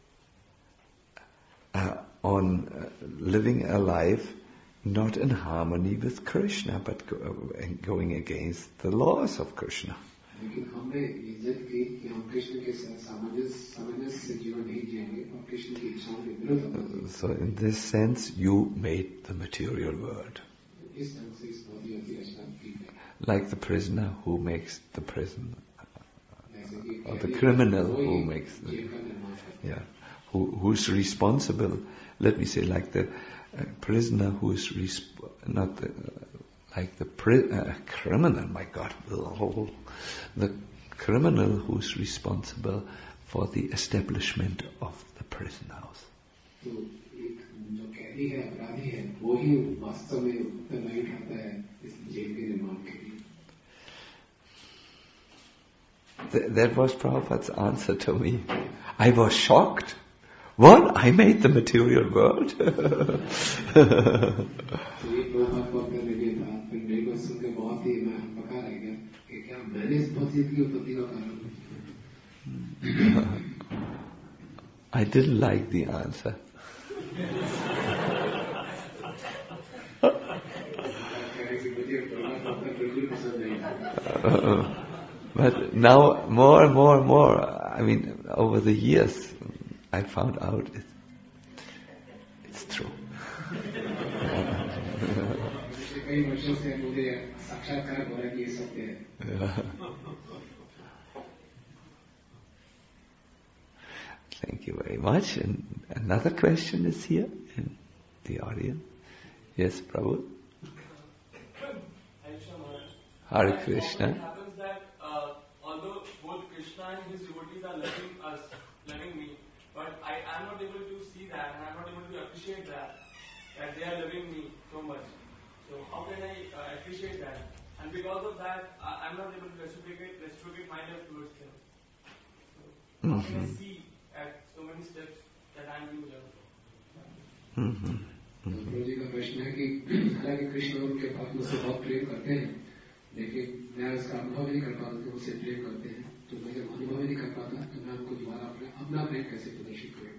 uh, on uh, living a life not in harmony with Krishna, but go, uh, going against the laws of Krishna. So in this sense, you made the material world. Like the prisoner who makes the prison, or the criminal who makes the, yeah, who who's responsible. Let me say, like the uh, prisoner who is resp- not the, uh, like the pri- uh, criminal. My God, the criminal who's responsible for the establishment of the prison house. Th- that was Prabhupada's answer to me. I was shocked. What? I made the material world? I didn't like the answer. uh, but now more and more and more, I mean, over the years, I found out it, it's true. Yeah. Thank you very much. And another question is here in the audience. Yes, Prabhu. Hare Krishna. It happens that uh, although both Krishna and his devotees are loving us, loving me, but I am not able to see that, and I am not able to appreciate that, that they are loving me so much. So how can I uh, appreciate that? And because of that, I am not able to reciprocate, reciprocate my love towards them. So how mm-hmm. can I see at so many steps that I am being loved? Mm-hmm. प्रभु जी का प्रश्न है कि हालांकि कृष्ण उनके भक्त मुझसे बहुत प्रेम करते हैं, लेकिन मैं उसका अनुभव नहीं कर पाता कि मुझसे प्रेम करते हैं. तो मैं जब अनुभव नहीं कर पाता तो मैं उनको दोबारा अपने अपना प्रेम कैसे प्रदर्शित करूं?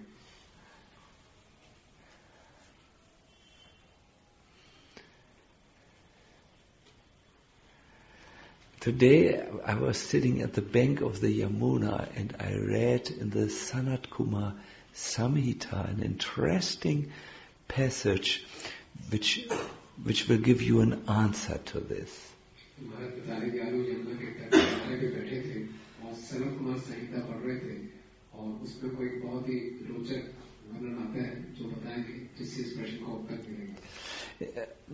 Today I was sitting at the bank of the Yamuna and I read in the Sanat Kumar Samhita an interesting passage which which will give you an answer to this.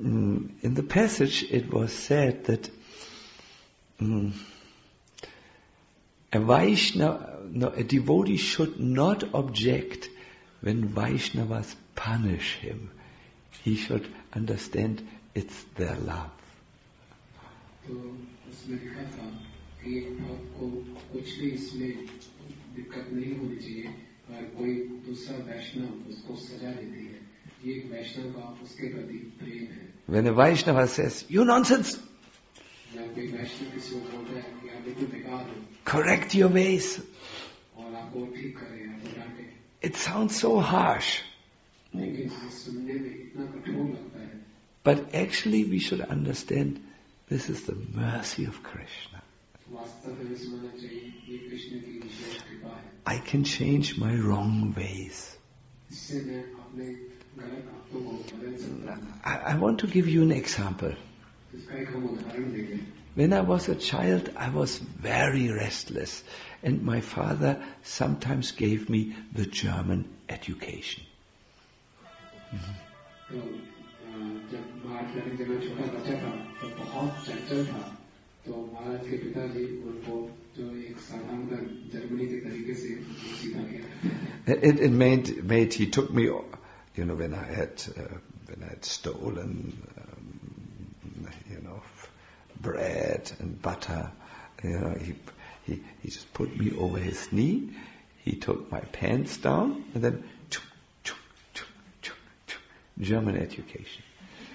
In the passage it was said that mm, A Vaishnava, no, a devotee should not object when Vaishnavas punish him. He should understand it's their love. तो उसमें लिखा था कि एक भक्त को कुछ भी इसमें दिक्कत नहीं होनी चाहिए और कोई दूसरा वैष्णव उसको सजा देती है, ये एक वैष्णव का उसके प्रति प्रेम है. When a Vaishnava says, "You nonsense! जब कोई वैष्णव किसी को बोलता है कि आप बिल्कुल बेकार हो, Correct your ways," और आपको ठीक करे, आपको डांटे, it sounds so harsh. लेकिन सुनने में इतना कठोर लगता है. But actually we should understand this is the mercy of Krishna. वास्तव में समझना चाहिए ये कृष्ण की विशेष कृपा है. I can change my wrong ways. इससे मैं अपने गलत आदतों को बदल सकता हूँ. I, I want to give you an example. इसका एक हम उदाहरण देंगे. When I was a child, I was very restless, and my father sometimes gave me the German education. तो जब बात करें जब मैं छोटा बच्चा था तो बहुत चंचल था, तो महाराज के पिताजी उनको जो एक साधारण जर्मनी के तरीके से सीखा गया. It, it made, made he took me, you know, when I had uh, when I had stolen, um, you know, bread and butter, you know, he he he just put me over his knee. He took my pants down and then chuk, chuk, chuk, chuk, chuk, German education.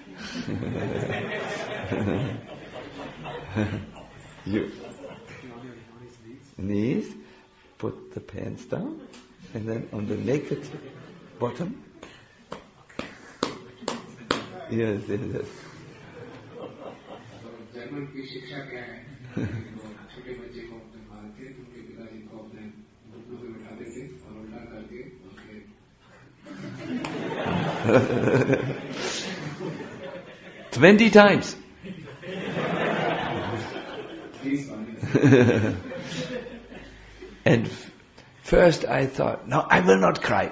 You knees, put the pants down, and then on the naked bottom. Yes, yes, yes. German की शिक्षा क्या है? छोटे बच्चे को अपने मारते थे, उनके पिताजी को अपने घुटनों पे बिठाते थे और उल्टा करके उसके Twenty times. And f- first I thought, no, I will not cry.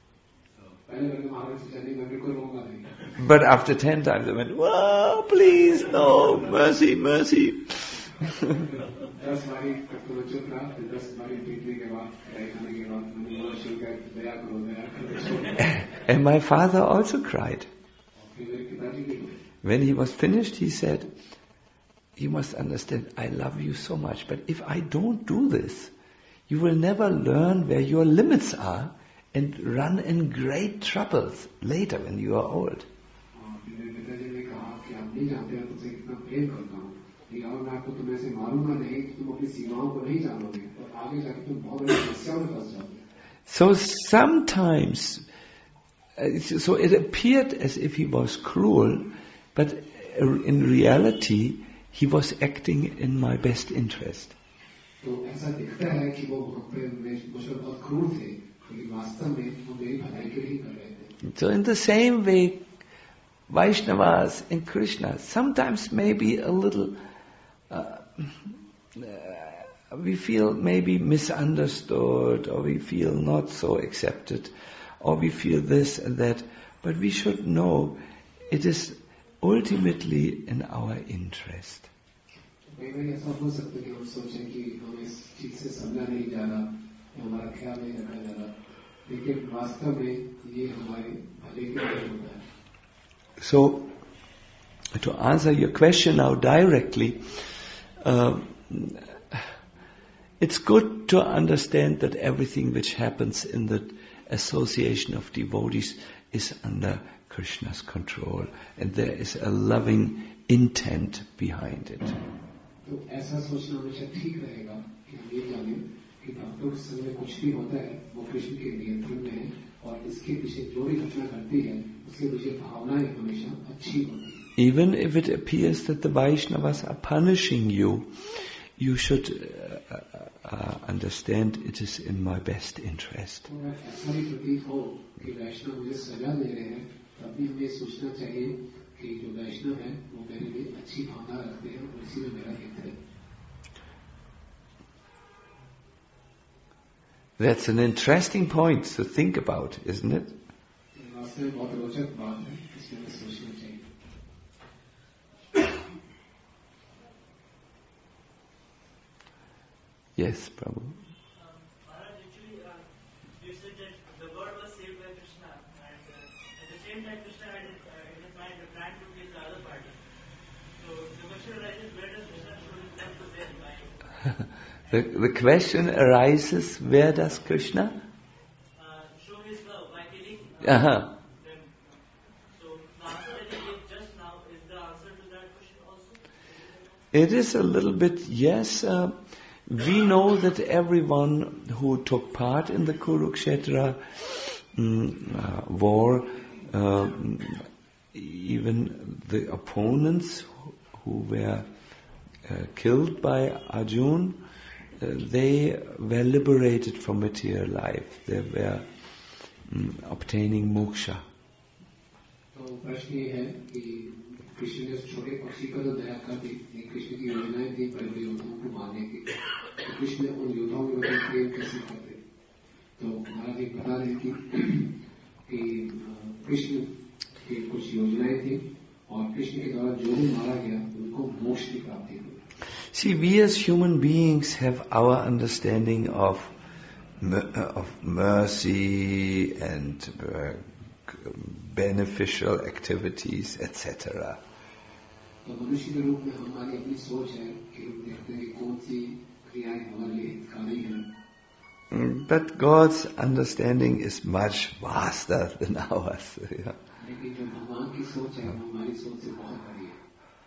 But after ten times I went, whoa, please, no, mercy, mercy. And my father also cried. When he was finished, he said, you must understand, I love you so much, but if I don't do this, you will never learn where your limits are and run in great troubles later when you are old. So sometimes, uh, so it appeared as if he was cruel, but in reality, he was acting in my best interest. So in the same way, Vaishnavas and Krishna, sometimes maybe a little, uh, uh, we feel maybe misunderstood, or we feel not so accepted, or we feel this and that, but we should know it is ultimately in our interest. So, to answer your question now directly, uh, it's good to understand that everything which happens in the association of devotees is under Krishna's control, and there is a loving intent behind it. तो ऐसा सोचना हमेशा ठीक रहेगा कि हम ये जाने कि भक्तों के संग में कुछ भी होता है वो कृष्ण के नियंत्रण में है, और इसके पीछे जो भी घटना घटती है उसके पीछे भावनाएं हमेशा अच्छी होती है. Even if it appears that the Vaishnavas are punishing you, you should uh, uh, understand it is in my best interest. तो ऐसा भी प्रतीत हो कि वैष्णव मुझे सजा दे रहे हैं, तब भी हमें सोचना चाहिए कि जो वैष्णव है वो मेरे लिए अच्छी भावना रखते हैं और इसी में मेरा हित है. That's an interesting point to think about, isn't it? वास्तव में बहुत रोचक बात है, इसमें हमें सोचना चाहिए. Yes, Prabhu. Um, Maharaj, actually, uh, you said that the world was saved by Krishna, and uh, at the same time, Krishna had it, uh, in his mind the plan to kill the other party. So the question arises: where does Krishna show his love to them? By the the question arises: where does Krishna uh, show his love by killing uh, uh-huh. them? So the answer that you gave just now is the answer to that question also. It is a little bit, yes. Uh, we know that everyone who took part in the Kurukshetra um, uh, war, uh, even the opponents who were uh, killed by Arjuna, uh, they were liberated from material life. They were um, obtaining moksha. तो प्रश्न ये है कि कृष्ण ने उस छोटे पक्षी पर तो दया कर दी, कृष्ण की योजनाएं थी बड़े बड़े योद्धाओं को मारने की, तो कृष्ण उन योद्धाओं के प्रति प्रेम कैसे करते? तो महाराज एक बता रहे कि कि कृष्ण की कुछ योजनाएं थी और कृष्ण के द्वारा जो भी मारा गया उनको मोक्ष की प्राप्ति हुई. See, we as human beings have our understanding of of mercy and uh, beneficial activities, et cetera. तो मनुष्य के रूप में हमारी अपनी सोच है कि हम देखते हैं कि कौन सी क्रियाएं हमारे लिए हितकारी हैं. But God's understanding is much vaster than ours. Yeah. लेकिन जो भगवान की सोच है वो हमारी सोच से बहुत बड़ी है.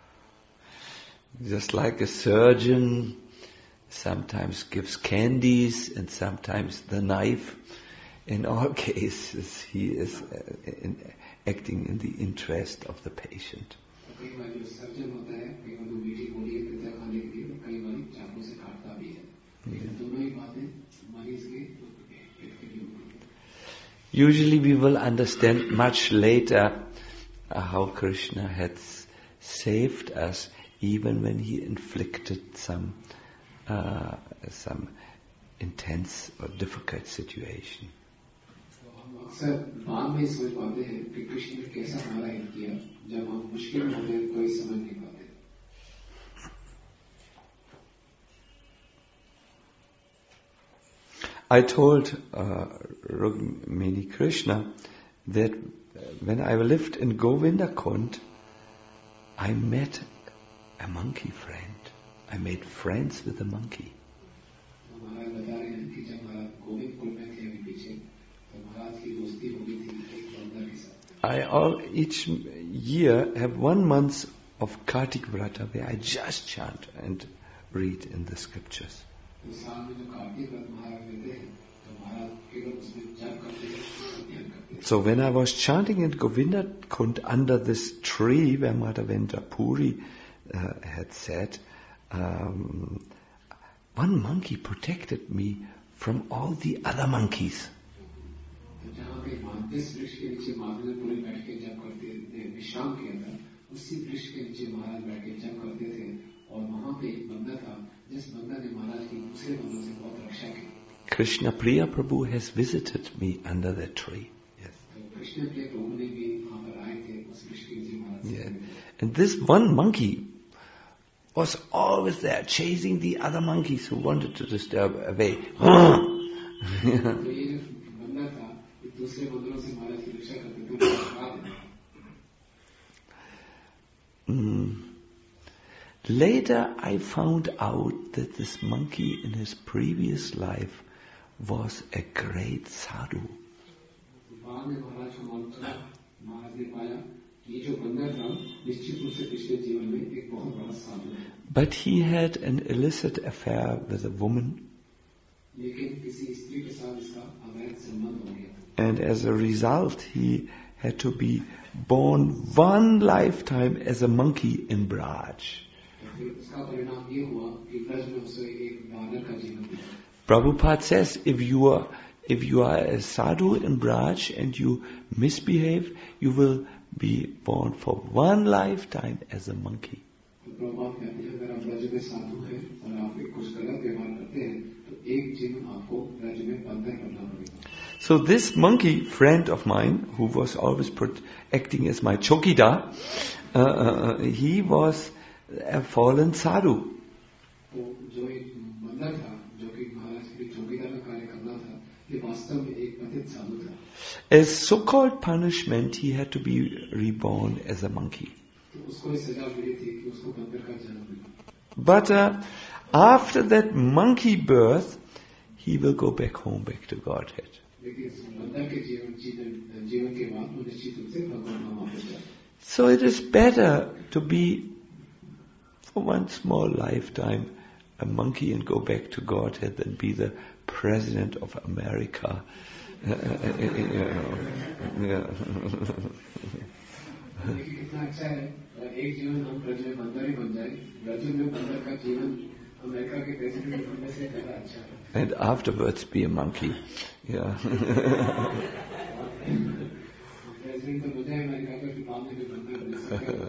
Just like a surgeon sometimes gives candies and sometimes the knife, in all cases he is uh, in, acting in the interest of the patient. कई बार जो सर्जन होता है कई बार वो मीठी गोली देता है खाने के लिए, कई बार चाकू से काटता भी है, लेकिन दोनों ही बातें मरीज के पेट के लिए होती है. Usually we will understand much later uh, how Krishna had saved us even when he inflicted some uh, some intense or difficult situation. अक्सर बाद में सोच पाते हैं कि कृष्ण ने कैसा हमारा हित किया जब हम मुश्किल में होते कोई समझ नहीं पाते. I told uh, Rukmini Krishna that when I lived in Govindakund, I met a monkey friend. I made friends with a monkey. महाराज बता रहे हैं कि जब महाराज गोविंद कुल में थे अभी पीछे तो महाराज की दोस्ती हो गई थी एक बंदर के साथ. I all each year have one month of Kartik Vrata where I just chant and read in the scriptures. तो साल में जो कार्तिक व्रत महाराज लेते हैं तो महाराज केवल उसमें जप करते हैं, ध्यान करते हैं. So when I was chanting in Govindakund under this tree where Madhavendra Puri uh, had said, um, one monkey protected me from all the other monkeys. जहाँ पे जिस वृक्ष के नीचे माधवेंद्र पुरी बैठ के जप करते थे, विश्राम किया था, उसी वृक्ष के नीचे महाराज बैठ के जप करते थे और वहाँ पे एक बंदर था जिस बंदर ने महाराज की दूसरे बंदरों से बहुत रक्षा की. Krishna Priya Prabhu has visited me under that tree. Yes. तो कृष्ण प्रिय प्रभु ने भी वहाँ पर आए थे उस वृक्ष के नीचे महाराज से. Yeah. And this one monkey was always there chasing the other monkeys who wanted to disturb away. तो ये जो बंदर था ये दूसरे बंदरों से महाराज की रक्षा करते थे. Mm. Later I found out that this monkey in his previous life was a great sadhu. बाद में महाराज को मालूम चला, महाराज ने पाया कि ये जो बंदर था निश्चित रूप से पिछले जीवन में एक बहुत बड़ा साधु है. But he had an illicit affair with a woman, लेकिन किसी स्त्री के साथ इसका अवैध संबंध हो गया. and as a result he had to be born one lifetime as a monkey in Braj. तो फिर उसका परिणाम ये हुआ कि ब्रज में उसे एक बानर का जीवन दिया. Prabhupada says if you are if you are a sadhu in Braj and you misbehave, you will be born for one lifetime as a monkey. तो प्रभुपाद कहते हैं अगर आप ब्रज में साधु हैं और आप एक कुछ गलत व्यवहार करते हैं तो एक जीवन आपको ब्रज में बंधन करना पड़ेगा. So this monkey friend of mine, who was always pro- acting as my chokida, uh, uh, he was a fallen sadhu. तो जो एक बंदर था जो ये वास्तव में एक पतित साधु था. As so-called punishment, he had to be reborn as a monkey. तो उसको ये सजा मिली थी कि उसको बंदर का जन्म मिला. But uh, after that monkey birth, he will go back home, back to Godhead. लेकिन बंदर के जीवन जीवन जीवन के बाद वो निश्चित रूप से भगवान में वापस जाए. So it is better to be, for one small lifetime, a monkey and go back to Godhead than be the president of America. कितना अच्छा है एक जीवन हम ब्रज में बंदर ही बन जाए. ब्रज में बंदर का जीवन अमेरिका के प्रेसिडेंट बनने से ज्यादा अच्छा है. And afterwards be a monkey. Yeah. President तो हो जाए अमेरिका का, फिर बाद में भी बंदर बन सकते हैं.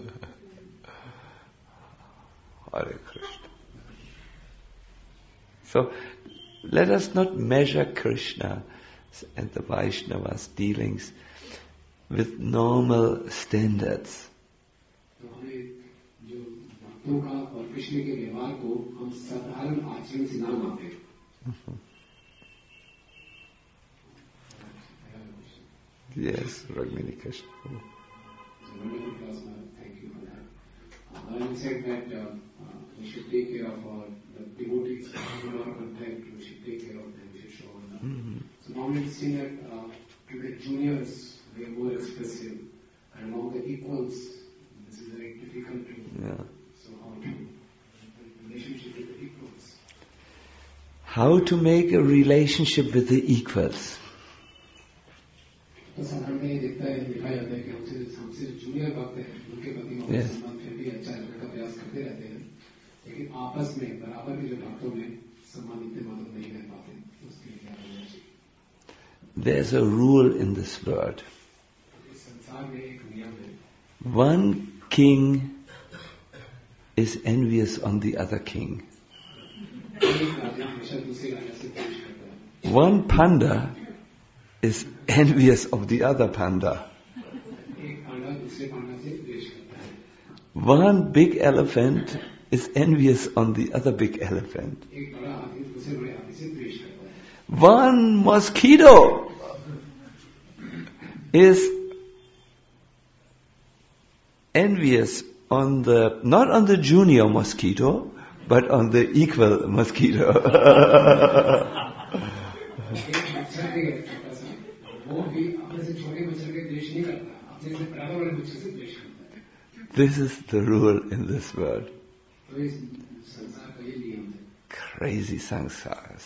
Hare Krishna. So let us not measure Krishna and the Vaishnavas' dealings with normal standards. तो हमें जो भक्तों का और कृष्ण के व्यवहार को हम साधारण आचरण से ना मापें. Yes, Ragmini Krishna. Wonderful class, man. Thank you for that. Uh, Alan said that uh, uh, we should take care of our the devotees who are content. We should take care of them. We should show them. Mm-hmm. So normally we see that uh, to the juniors they are more expressive, and among the equals this is very difficult to. Yeah. So how to the relationship with the equals? How to make a relationship with the equals? तो साधारण ये देखता है देखा जाता है कि हमसे हमसे जूनियर भक्त हैं उनके प्रति हम सम्मान फिर भी अच्छा रखने का प्रयास करते रहते हैं, लेकिन आपस में बराबर के जो भक्तों में सम्मान इतने मदद नहीं कर पाते. उसके लिए क्या करना चाहिए? There's a rule in this world. इस संसार में एक नियम है. One king is envious on the other king. एक राजा हमेशा दूसरे राजा से द्वेष करता है. One panda is envious of the other panda. एक पांडा दूसरे पांडा से द्वेष करता है. One big elephant is envious on the other big elephant. एक बड़ा हाथी दूसरे बड़े हाथी से द्वेष करता है. One mosquito is envious on the, not on the junior mosquito, but on the equal mosquito. एक मच्छर भी है छोटा सा, वो भी अपने से छोटे मच्छर के द्वेष नहीं करता, अपने से बराबर वाले मच्छर से द्वेष करता है. This is the rule in this world. तो इस संसार का ये नियम है. Crazy samsara.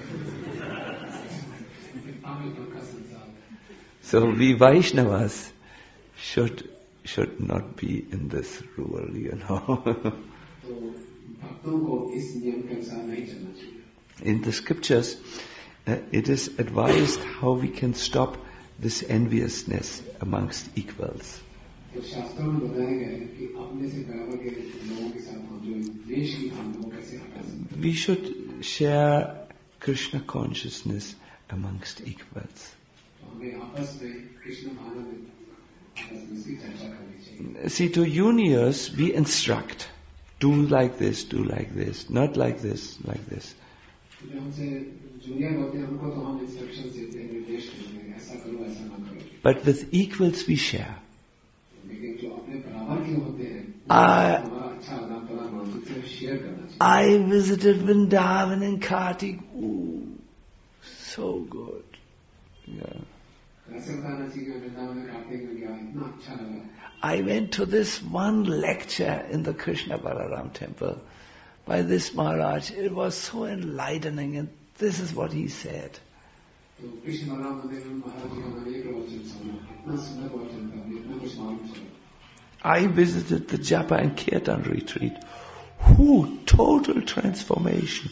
पागलपन का संसार. So we Vaishnavas should should not be in this rule, you know. तो भक्तों को इस नियम के अनुसार नहीं चलना चाहिए. In the scriptures, uh, it is advised how we can stop this enviousness amongst equals. तो शास्त्रों में बताया गया है कि अपने से बराबर के लोगों के साथ हम जो द्वेष की भावना को कैसे हटा सकते हैं. We should share Krishna consciousness amongst equals. तो हमें आपस में कृष्ण भावना में आपस में इसकी चर्चा करनी चाहिए. See, to juniors we instruct, do like this, do like this, not like this, like this. जो हमसे जूनियर होते हैं उनको तो हम इंस्ट्रक्शन देते हैं, निर्देश देते हैं, ऐसा करो ऐसा ना करो. But with equals we share. लेकिन जो अपने बराबर के होते हैं I- हमारा अच्छा आदान प्रदान मानसिक से शेयर करना चाहिए. I visited Vrindavan and Kartik. Ooh, so good. Yeah. ऐसे बताना चाहिए कि वृंदावन में कार्तिक में गया, इतना अच्छा लगा. I went to this one lecture in the Krishna Balaram temple by this Maharaj. It was so enlightening, and this is what he said. तो कृष्ण बलराम मंदिर में महाराज जी का मैंने एक प्रवचन सुना, इतना सुंदर प्रवचन था, मुझे इतना कुछ मालूम चला. I visited the Japa and Kirtan retreat. Whoo, total transformation.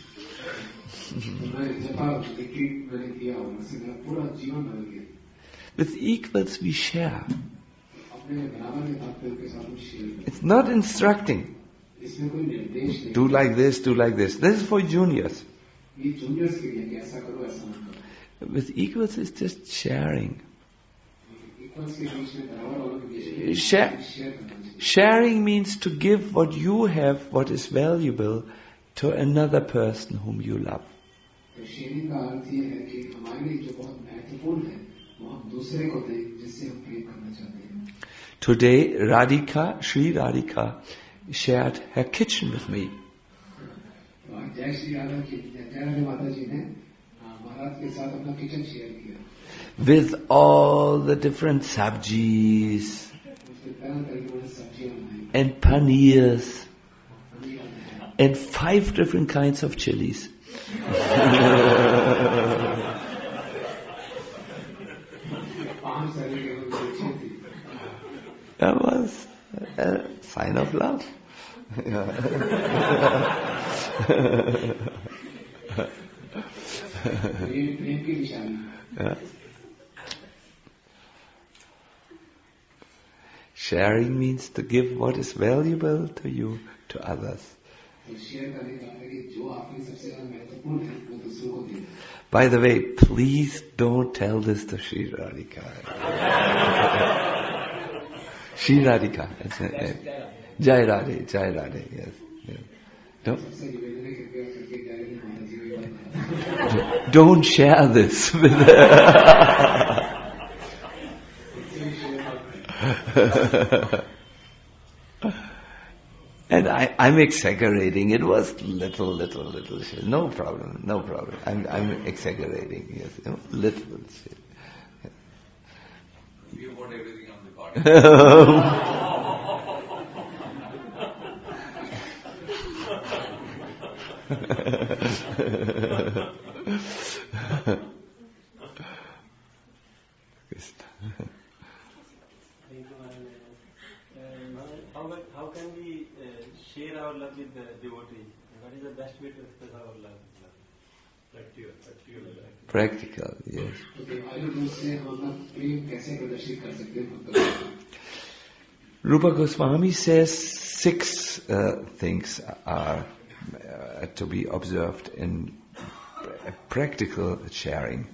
तो मैं जपा रिट्रीट मैंने किया और उससे मेरा पूरा जीवन बदल गया. With equals we share. अपने बराबर के भक्तों के साथ हम शेयर करें. It's not instructing. इसमें कोई निर्देश नहीं. Do like this, do like this. This is for juniors. ये जूनियर्स के लिए कि ऐसा करो ऐसा ना करो. With equals it's just sharing. Equals के बीच में बराबर वालों के बीच में Share- शेयर करना चाहिए. Sharing means to give what you have, what is valuable, to another person whom you love. तो शेयरिंग का अर्थ ये है कि हमारे लिए जो बहुत महत्वपूर्ण है वो हम दूसरे को दें जिससे हम प्रेम करना चाहते हैं. Today, Radhika, Sri Radhika, shared her kitchen with me. तो आज जय श्री राधा जी, जय राधा माता जी ने महाराज के साथ अपना किचन शेयर किया. With all the different sabjis उसमें तरह तरह की सब्जियां बनाई and paneers and five different kinds of chilies. पांच तरह के मिर्ची थी. That was a sign of love. प्रेम प्रेम की निशानी. Yeah. Sharing means to give what is valuable to you to others. तो शेयर करने का है कि जो आपके सबसे ज्यादा महत्वपूर्ण है वो दूसरों को दें. By the way, please don't tell this to Sri Radhika. Sri Radhika. It's a, a, Jai Radhe, Jai Radhe, yes. yes. Don't, सबसे निवेदन है कृपया करके जय राधा माता जी को ही बताएं. don't share this with And I, I'm exaggerating. It was little, little, little shit. No problem, no problem. I'm, I'm exaggerating. Yes, you know, little shit. We want everything on the card. How, how can we uh, share our love with the devotee? What is the best way to express our love? Practical, practical. Practical, yes. तो देवाली रूप से हम अपना प्रेम कैसे प्रदर्शित कर सकते हैं भक्तों को. Rupa Goswami says six uh, things are uh, to be observed in practical sharing.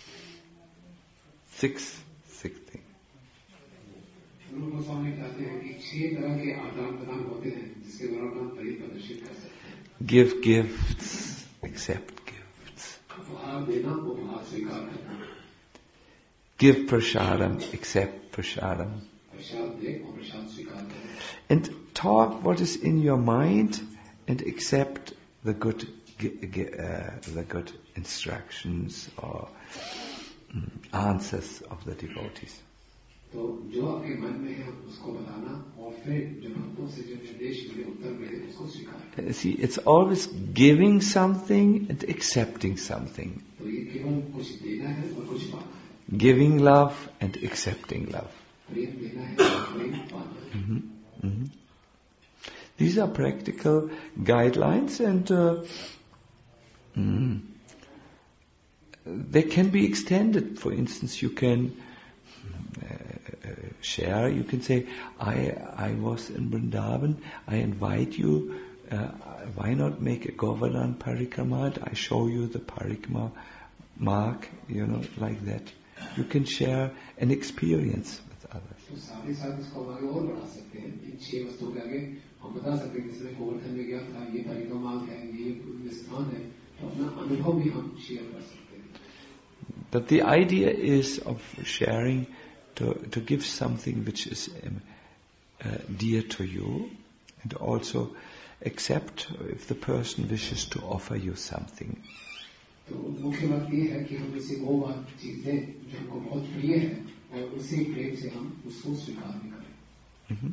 Six, six things. रूप गोस्वामी कहते हैं कि छह तरह के आदान प्रदान होते हैं जिसके द्वारा हम प्रेम प्रदर्शित कर सकते हैं. Give gifts, accept gifts. उपहार देना, उपहार स्वीकार करना. Give prasadam, accept prasadam. प्रसाद दे और प्रसाद स्वीकार करें. And talk what is in your mind and accept the good, uh, the good instructions or um, answers of the devotees. तो जो आपके मन में है उसको बताना और फिर जो भक्तों से जो निर्देश मिले उत्तर मिले उसको स्वीकार. See, it's always giving something and accepting something. तो ये केवल कुछ देना है और कुछ पाना है. Giving love and accepting love. प्रेम देना है और प्रेम पाना है. Mm-hmm. Mm-hmm. These are practical guidelines and uh, mm, they can be extended. For instance, you can uh, share, you can say, I I was in Vrindavan, I invite you, uh, why not make a Govardhan Parikrama? I show you the Parikrama mark, you know, like that. You can share an experience with others. तो साथ ही साथ इसको आगे और बढ़ा सकते हैं. इन छह वस्तुओं के आगे हम बता सकते हैं जिसमें गोवर्धन में गया था, ये परिक्रमा है, ये स्थान है, तो अपना अनुभव भी हम शेयर कर सकते हैं. But the idea is of sharing to to give something which is um, uh, dear to you, and also accept if the person wishes to offer you something. तो मुख्य बात ये है कि हम किसी वो बात चीज दें जो हमको बहुत प्रिय है और उसी प्रेम से हम उसको स्वीकार भी करें. Mm-hmm.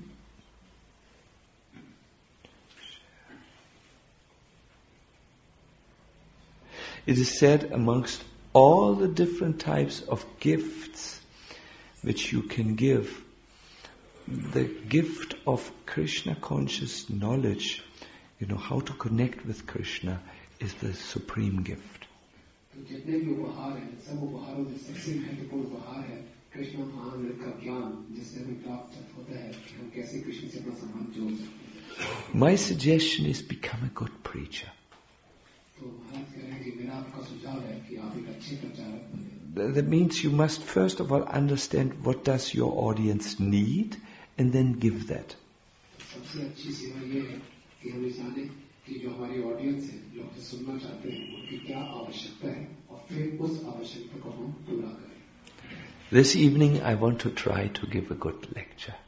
It is said amongst all the different types of gifts which you can give, the gift of Krishna conscious knowledge, you know, how to connect with Krishna, is the supreme gift. तो जितने भी उपहार हैं, सब उपहारों में सबसे महत्वपूर्ण उपहार है कृष्ण महामृत का ज्ञान, जिससे हमें प्राप्त होता है कि हम कैसे कृष्ण से अपना संबंध जोड़ सकते हैं. My suggestion is become a good preacher. तो महाराज कह रहे हैं कि मेरा आपका सुझाव है कि आप एक अच्छे प्रचारक बने. That means you must first of all understand what does your audience need and then give that. सबसे अच्छी सेवा ये है कि हम जाने कि जो हमारी ऑडियंस है, जो हमसे सुनना चाहते हैं, उनकी क्या आवश्यकता है और फिर उस आवश्यकता को हम पूरा करें. This evening I want to try to give a good lecture.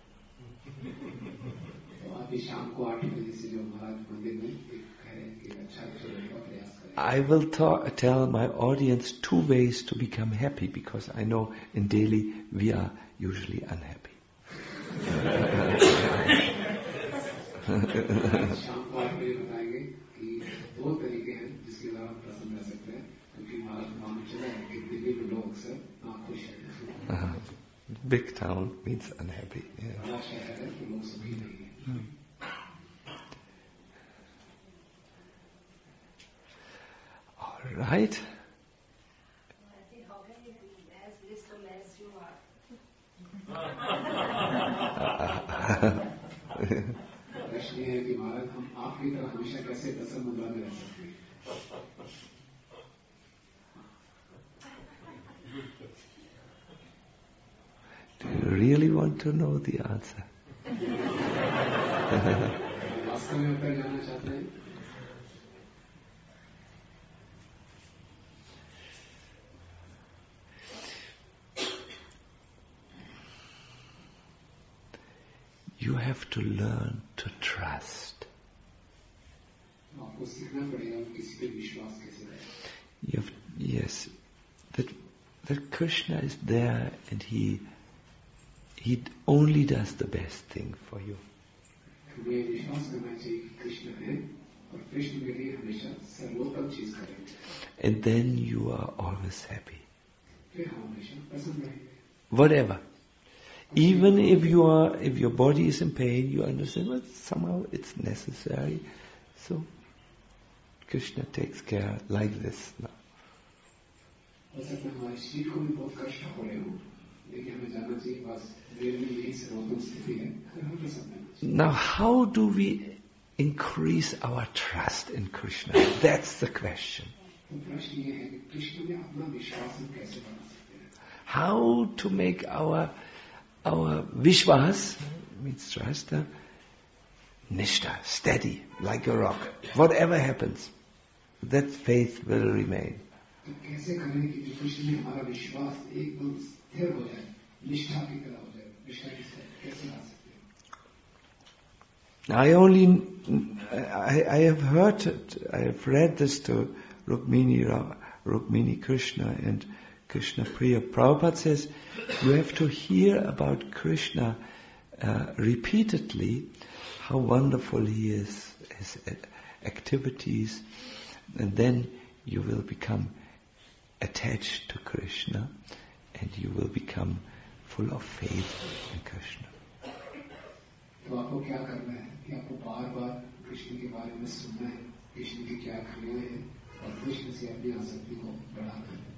तो अभी शाम को आठ बजे से जो महाराज मंदिर में एक कह रहे हैं कि अच्छा lecture देने का प्रयास करें. I will ta- tell my audience two ways to become happy, because I know in Delhi we are usually unhappy. शाम को आठ बजे बताएंगे कि दो तरीके हैं जिसके द्वारा हम प्रसन्न रह सकते हैं, क्योंकि महाराज मालूम चला है कि दिल्ली में लोग अक्सर नाखुश हैं. Uh, big town means unhappy. Yeah. बड़ा शहर है तो लोग सुखी नहीं है. Hmm. All right. I think how can you be as blissful as you are? प्रश्न ये है कि महाराज हम आपकी तरह हमेशा कैसे प्रसन्न मुद्रा में रह सकते हैं. Do you really want to know the answer? वास्तव में उत्तर जानना चाहते हैं. You have to learn to trust. आपको सीखना पड़ेगा किसी पे विश्वास कैसे करें. You have, yes, that that Krishna is there and he he only does the best thing for you. हमें विश्वास करना चाहिए कि कृष्ण है और कृष्ण के लिए हमेशा सर्वोत्तम चीज करेंगे. And then you are always happy. फिर हम हमेशा प्रसन्न रहेंगे. Whatever. Even if you are, if your body is in pain, you understand, well, somehow it's necessary. So Krishna takes care like this now. हो सकता है हमारे शरीर को भी बहुत कष्ट हो रहे हो, लेकिन हमें जानना चाहिए बस मेरे लिए यही सर्वोत्तम स्थिति है, फिर हम प्रसन्न रहना चाहिए. Now how do we increase our trust in Krishna? That's the question. तो प्रश्न ये है कि कृष्ण में अपना विश्वास हम कैसे बना सकते हैं. How to make our our vishwas, means trust, uh, nishta, steady, like a rock. Whatever happens, that faith will remain. तो कैसे करें कि जो कृष्ण में हमारा विश्वास एकदम स्थिर हो जाए, निष्ठा की तरह हो जाए, निष्ठा की तरह कैसे ला सकते हैं. I only, I, I have heard it, I have read this to Rukmini, Rukmini Krishna and Krishna Priya. Prabhupada says, you have to hear about Krishna uh, repeatedly, how wonderful he is, his activities, and then you will become attached to Krishna, and you will become full of faith in Krishna. तो आपको क्या करना है कि आपको बार बार कृष्ण के बारे में सुनना है, कृष्ण की क्या क्रियाएं हैं, और कृष्ण से अपनी आसक्ति को बढ़ाना है.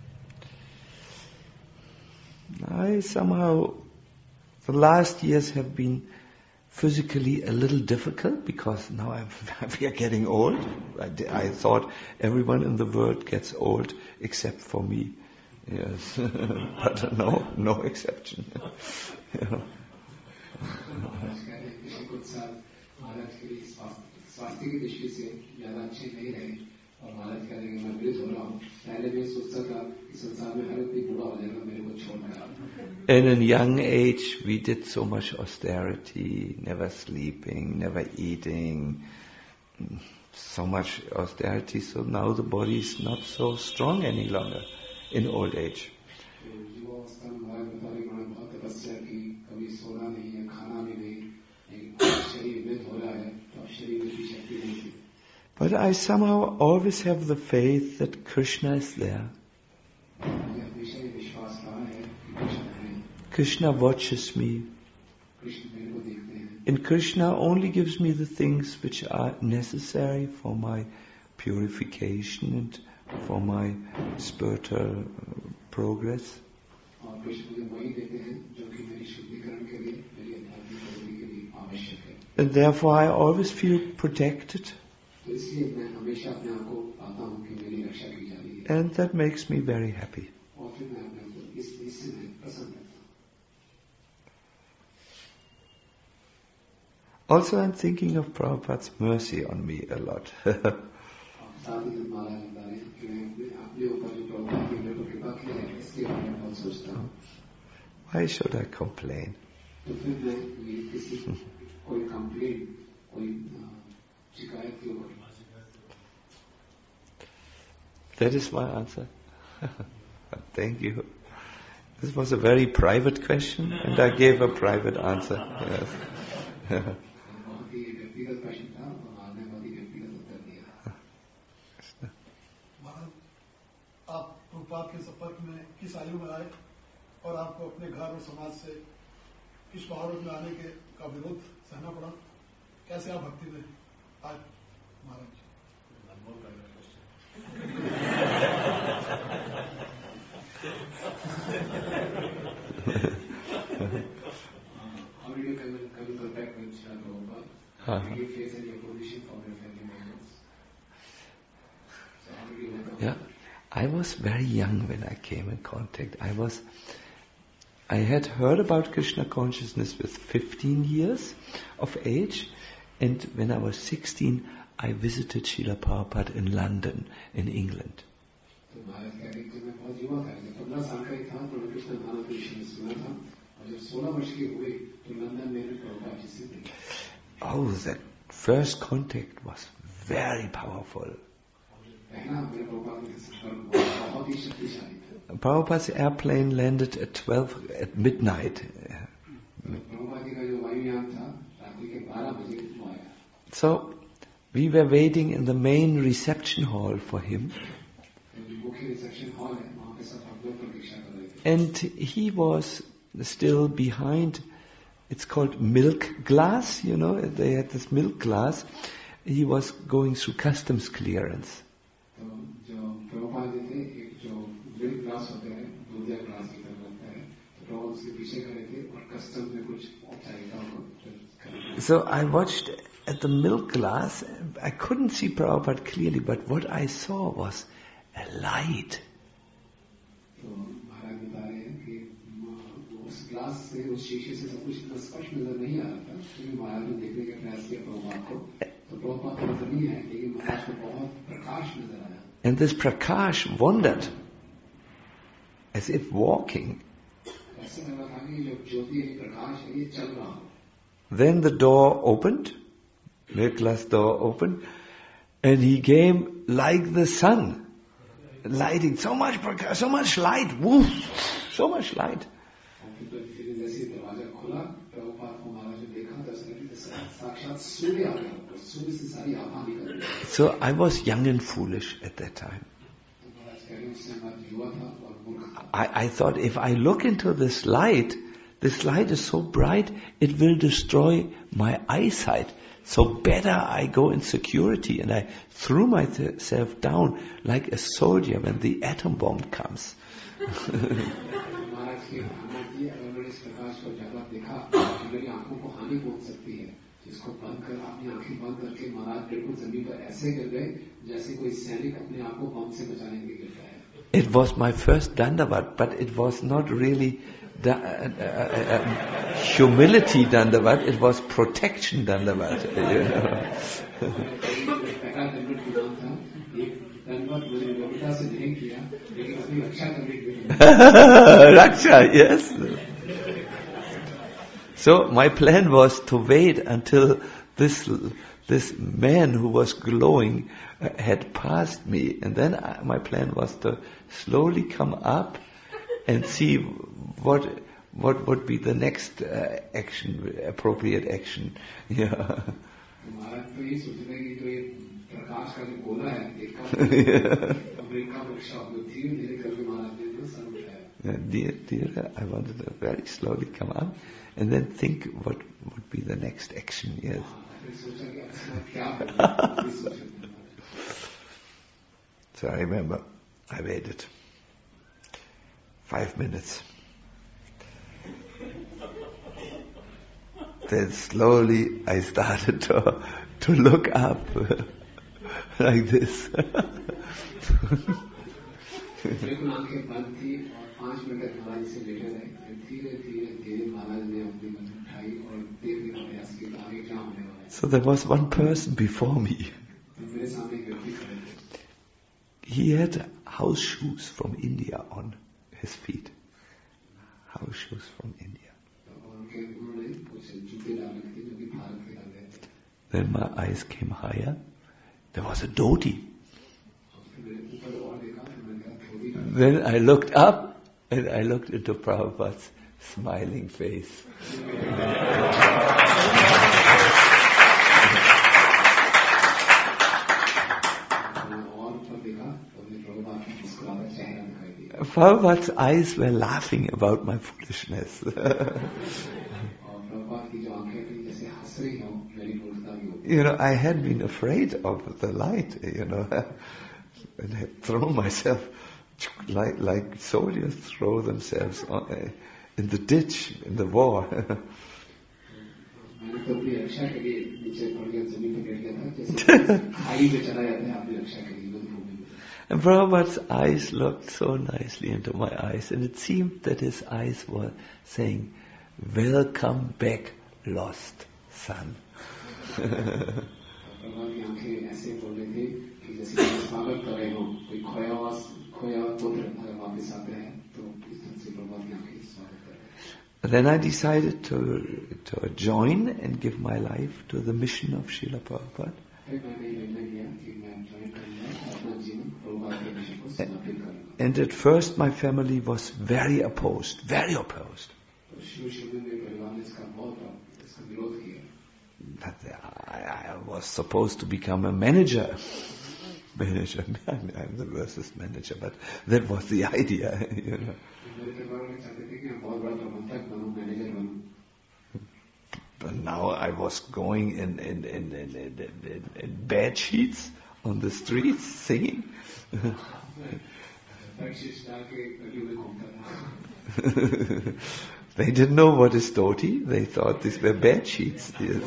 I somehow, the last years have been physically a little difficult because now I'm, we are getting old. I, I thought everyone in the world gets old except for me. Yes, but no, no exception. You know. महाराज कह रहे हैं पिछले कुछ साल महाराज के लिए स्वास्थ्य की दृष्टि से ज्यादा अच्छे नहीं रहे, और महाराज कह रहे हैं मैं वृद्ध हो रहा हूँ. पहले मैं सोचता था कि संसार में हर कोई बूढ़ा हो जाएगा मेरे को छोड़कर. In a young age we did so much austerity, never sleeping, never eating, so much austerity, so now the body is not so strong any longer in old age. But I somehow always have the faith that Krishna is there. Krishna watches me. And Krishna only gives me the things which are necessary for my purification and for my spiritual progress. And therefore I always feel protected. And that makes me very happy. Also, I'm thinking of Prabhupada's mercy on me a lot. साथ ही महाराज बता रहे हैं कि मैं अपने अपने ऊपर जो प्रभुपाद की मेरे को कृपा की है इसके बारे में बहुत सोचता हूँ. Why should I complain? तो फिर मैं ये किसी कोई कंप्लेन कोई शिकायत क्यों करूँ? That is my answer. Thank you. This was a very private question, and I gave a private answer. Yes. बहुत ही व्यक्तिगत प्रश्न था और आपने बहुत ही व्यक्तिगत उत्तर दिया. महाराज, आप प्रभुपाद के संपर्क में किस आयु में आए और आपको अपने घर और समाज से किस पहाड़ों में आने के का विरोध सहना पड़ा? कैसे आप भक्ति में आए महाराज? How did you come in, come in contact with Srila Prabhupada? Uh-huh. Did you face any opposition from your family members? So how did you overcome Yeah, I was very young when I came in contact. I was, I had heard about Krishna consciousness with fifteen years of age, and when I was sixteen, I visited Srila Prabhupada in London, in England. तो महाराज कह रहे कि मैं बहुत युवा था, जब पंद्रह साल का ही था तो कृष्ण भावना कृष्ण सुना था और जब सोलह वर्ष के हुए तो लंदन में प्रभुपाद जी से मिले. Oh, that first contact was very powerful. पहला मेरे प्रभुपाद के संपर्क बहुत ही शक्तिशाली था. Prabhupada's airplane landed at twelve at midnight. Prabhupada ji का जो वायुयान था रात्रि के बारह बजे वो आया. So we were waiting in the main reception hall for him. मुख्य रिसेप्शन हॉल है, वहाँ पे सब हम लोग प्रतीक्षा कर रहे थे. And he was still behind, it's called milk glass, you know, they had this milk glass. He was going through customs clearance. तो जो प्रभुपाद जी थे, एक जो मिल्क ग्लास होते हैं, दूधिया ग्लास की तरह लगता है, तो प्रभुपाद उसके पीछे खड़े थे और कस्टम में कुछ औपचारिकताओं को करने. So I watched at the milk glass. I couldn't see Prabhupada clearly, but what I saw was a light. तो महाराज बता रहे हैं कि उस ग्लास से, उस शीशे से सब कुछ इतना स्पष्ट नजर नहीं आ रहा था, क्योंकि महाराज ने देखने का प्रयास किया प्रभुपाद को, तो प्रभुपाद को नजर नहीं आया, लेकिन महाराज को बहुत प्रकाश नजर आया. And this prakash wandered as if walking. ऐसे लगा था कि जो ज्योति है, प्रकाश है, ये चल रहा हो. Then the door opened, milk glass door opened, and he came like the sun, lighting so much prakash, so much light, woof, so much light. और फिर तो फिर जैसे ही दरवाजा खुला, प्रभुपाद को महाराज ने देखा, दर्शन की साक्षात सूर्य आ गया, और सूर्य से सारी आभा निकल गई. So I was young and foolish at that time. तो महाराज कह रहे हैं उससे हमारा युवा था और मूर्ख था. I, I thought if I look into this light, this light is so bright, it will destroy my eyesight. So better I go in security, and I threw myself down like a soldier when the atom bomb comes. महाराज की भावना थी, अगर मैंने इस प्रकाश को ज्यादा देखा तो मेरी आंखों को हानि पहुंच सकती है, जिसको बंद कर अपनी आंखें बंद करके महाराज बिल्कुल जमीन पर ऐसे गिर गए जैसे कोई सैनिक अपने आप को बम से बचाने के लिए गिरता है. It was my first Dandavat, but it was not really da- uh, uh, uh, humility Dandavat, it was protection Dandavat. You know. पहला दंडवत का नाम था, एक दंडवत मुझे योग्यता से नहीं किया, लेकिन अपनी रक्षा करने के लिए. Raksha, yes. So my plan was to wait until this this man who was glowing uh, had passed me, and then I, my plan was to slowly come up and see what what would be the next uh, action, appropriate action. Yeah. महाराज तो ये सोच रहे कि जो ये प्रकाश का जो गोला है, देखा अमेरिका रक्षा धीरे धीरे करके महाराज ने तो सर उठाया. Dear, dear, I wanted to very slowly come up and then think what would be the next action. Yes. सोचा कि अच्छा क्या होगा. So I remember, I waited five minutes. Then slowly I started to, to look up like this. बिल्कुल आंखें बंद थी और पांच मिनट तक महाराज से लेटे रहे। फिर धीरे धीरे धीरे महाराज ने अपनी बंद उठाई और देखने का प्रयास किया कि आगे क्या होने वाला है। So there was one person before me. मेरे सामने एक व्यक्ति खड़े थे। He had house shoes from India on his feet. House shoes from India. Then my eyes came higher. There was a dhoti. Then I looked up and I looked into Prabhupada's smiling face. Prabhupada's eyes were laughing about my foolishness. You know, I had been afraid of the light, you know, and had thrown myself like, like soldiers throw themselves on, uh, in the ditch, in the war. And Prabhupada's eyes looked so nicely into my eyes, and it seemed that his eyes were saying, "Welcome back, lost son." Then I decided to to join and give my life to the mission of Srila Prabhupada. And at first my family was very opposed, very opposed. That I, I was supposed to become a manager. Manager, I'm, I'm the worstest manager, but that was the idea, you know. But now I was going in, in, in, in, in, in, in bed sheets on the streets singing. They didn't know what is dhoti. They thought these were bed sheets. Yes.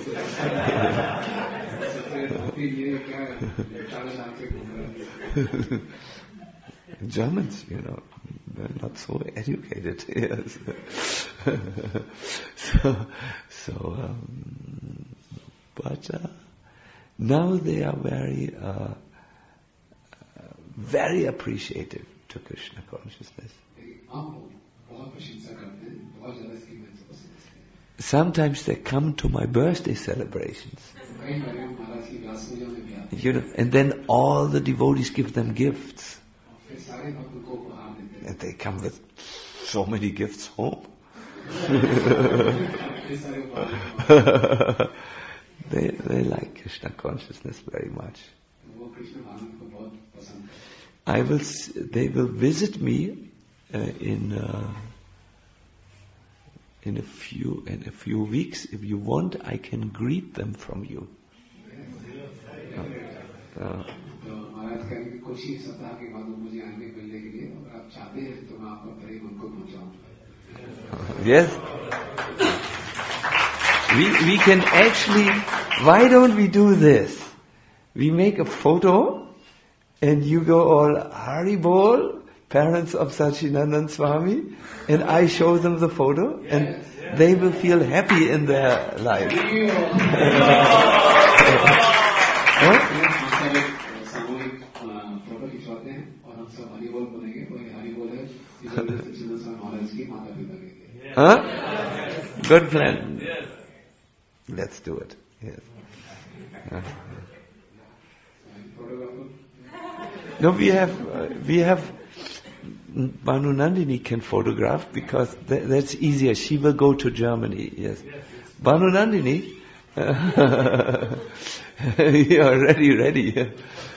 Germans, you know, they're not so educated. Yes. so, so, um, but uh, now they are very, uh, very appreciative to Krishna consciousness. Sometimes they come to my birthday celebrations. You know, and then all the devotees give them gifts. And they come with so many gifts home. they they like Krishna consciousness very much. I will. They will visit me uh, in uh, in a few in a few weeks. If you want, I can greet them from you. Uh, uh, yes. We we can actually. Why don't we do this? We make a photo, and you go all Haribol, parents of Sachinandan Swami, and I show them the photo, and they will feel happy in their life. Huh? Huh? Good plan. Let's do it. Yes. Uh, no, we have uh, we have Banu Nandini can photograph because th- that's easier. She will go to Germany. Yes, Banu Nandini. You are ready, ready.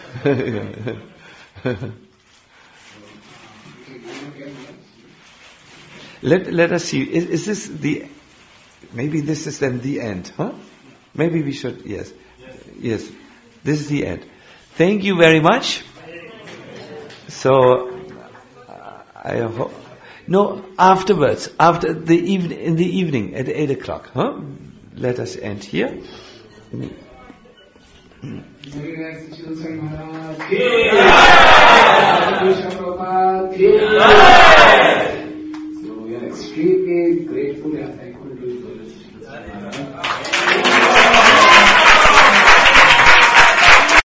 let let us see. Is, is this the? Maybe this is then the end, huh? Maybe we should. Yes, yes. This is the end. Thank you very much. So uh, I hope. No, afterwards, after the even in the evening at eight o'clock, huh? Let us end here.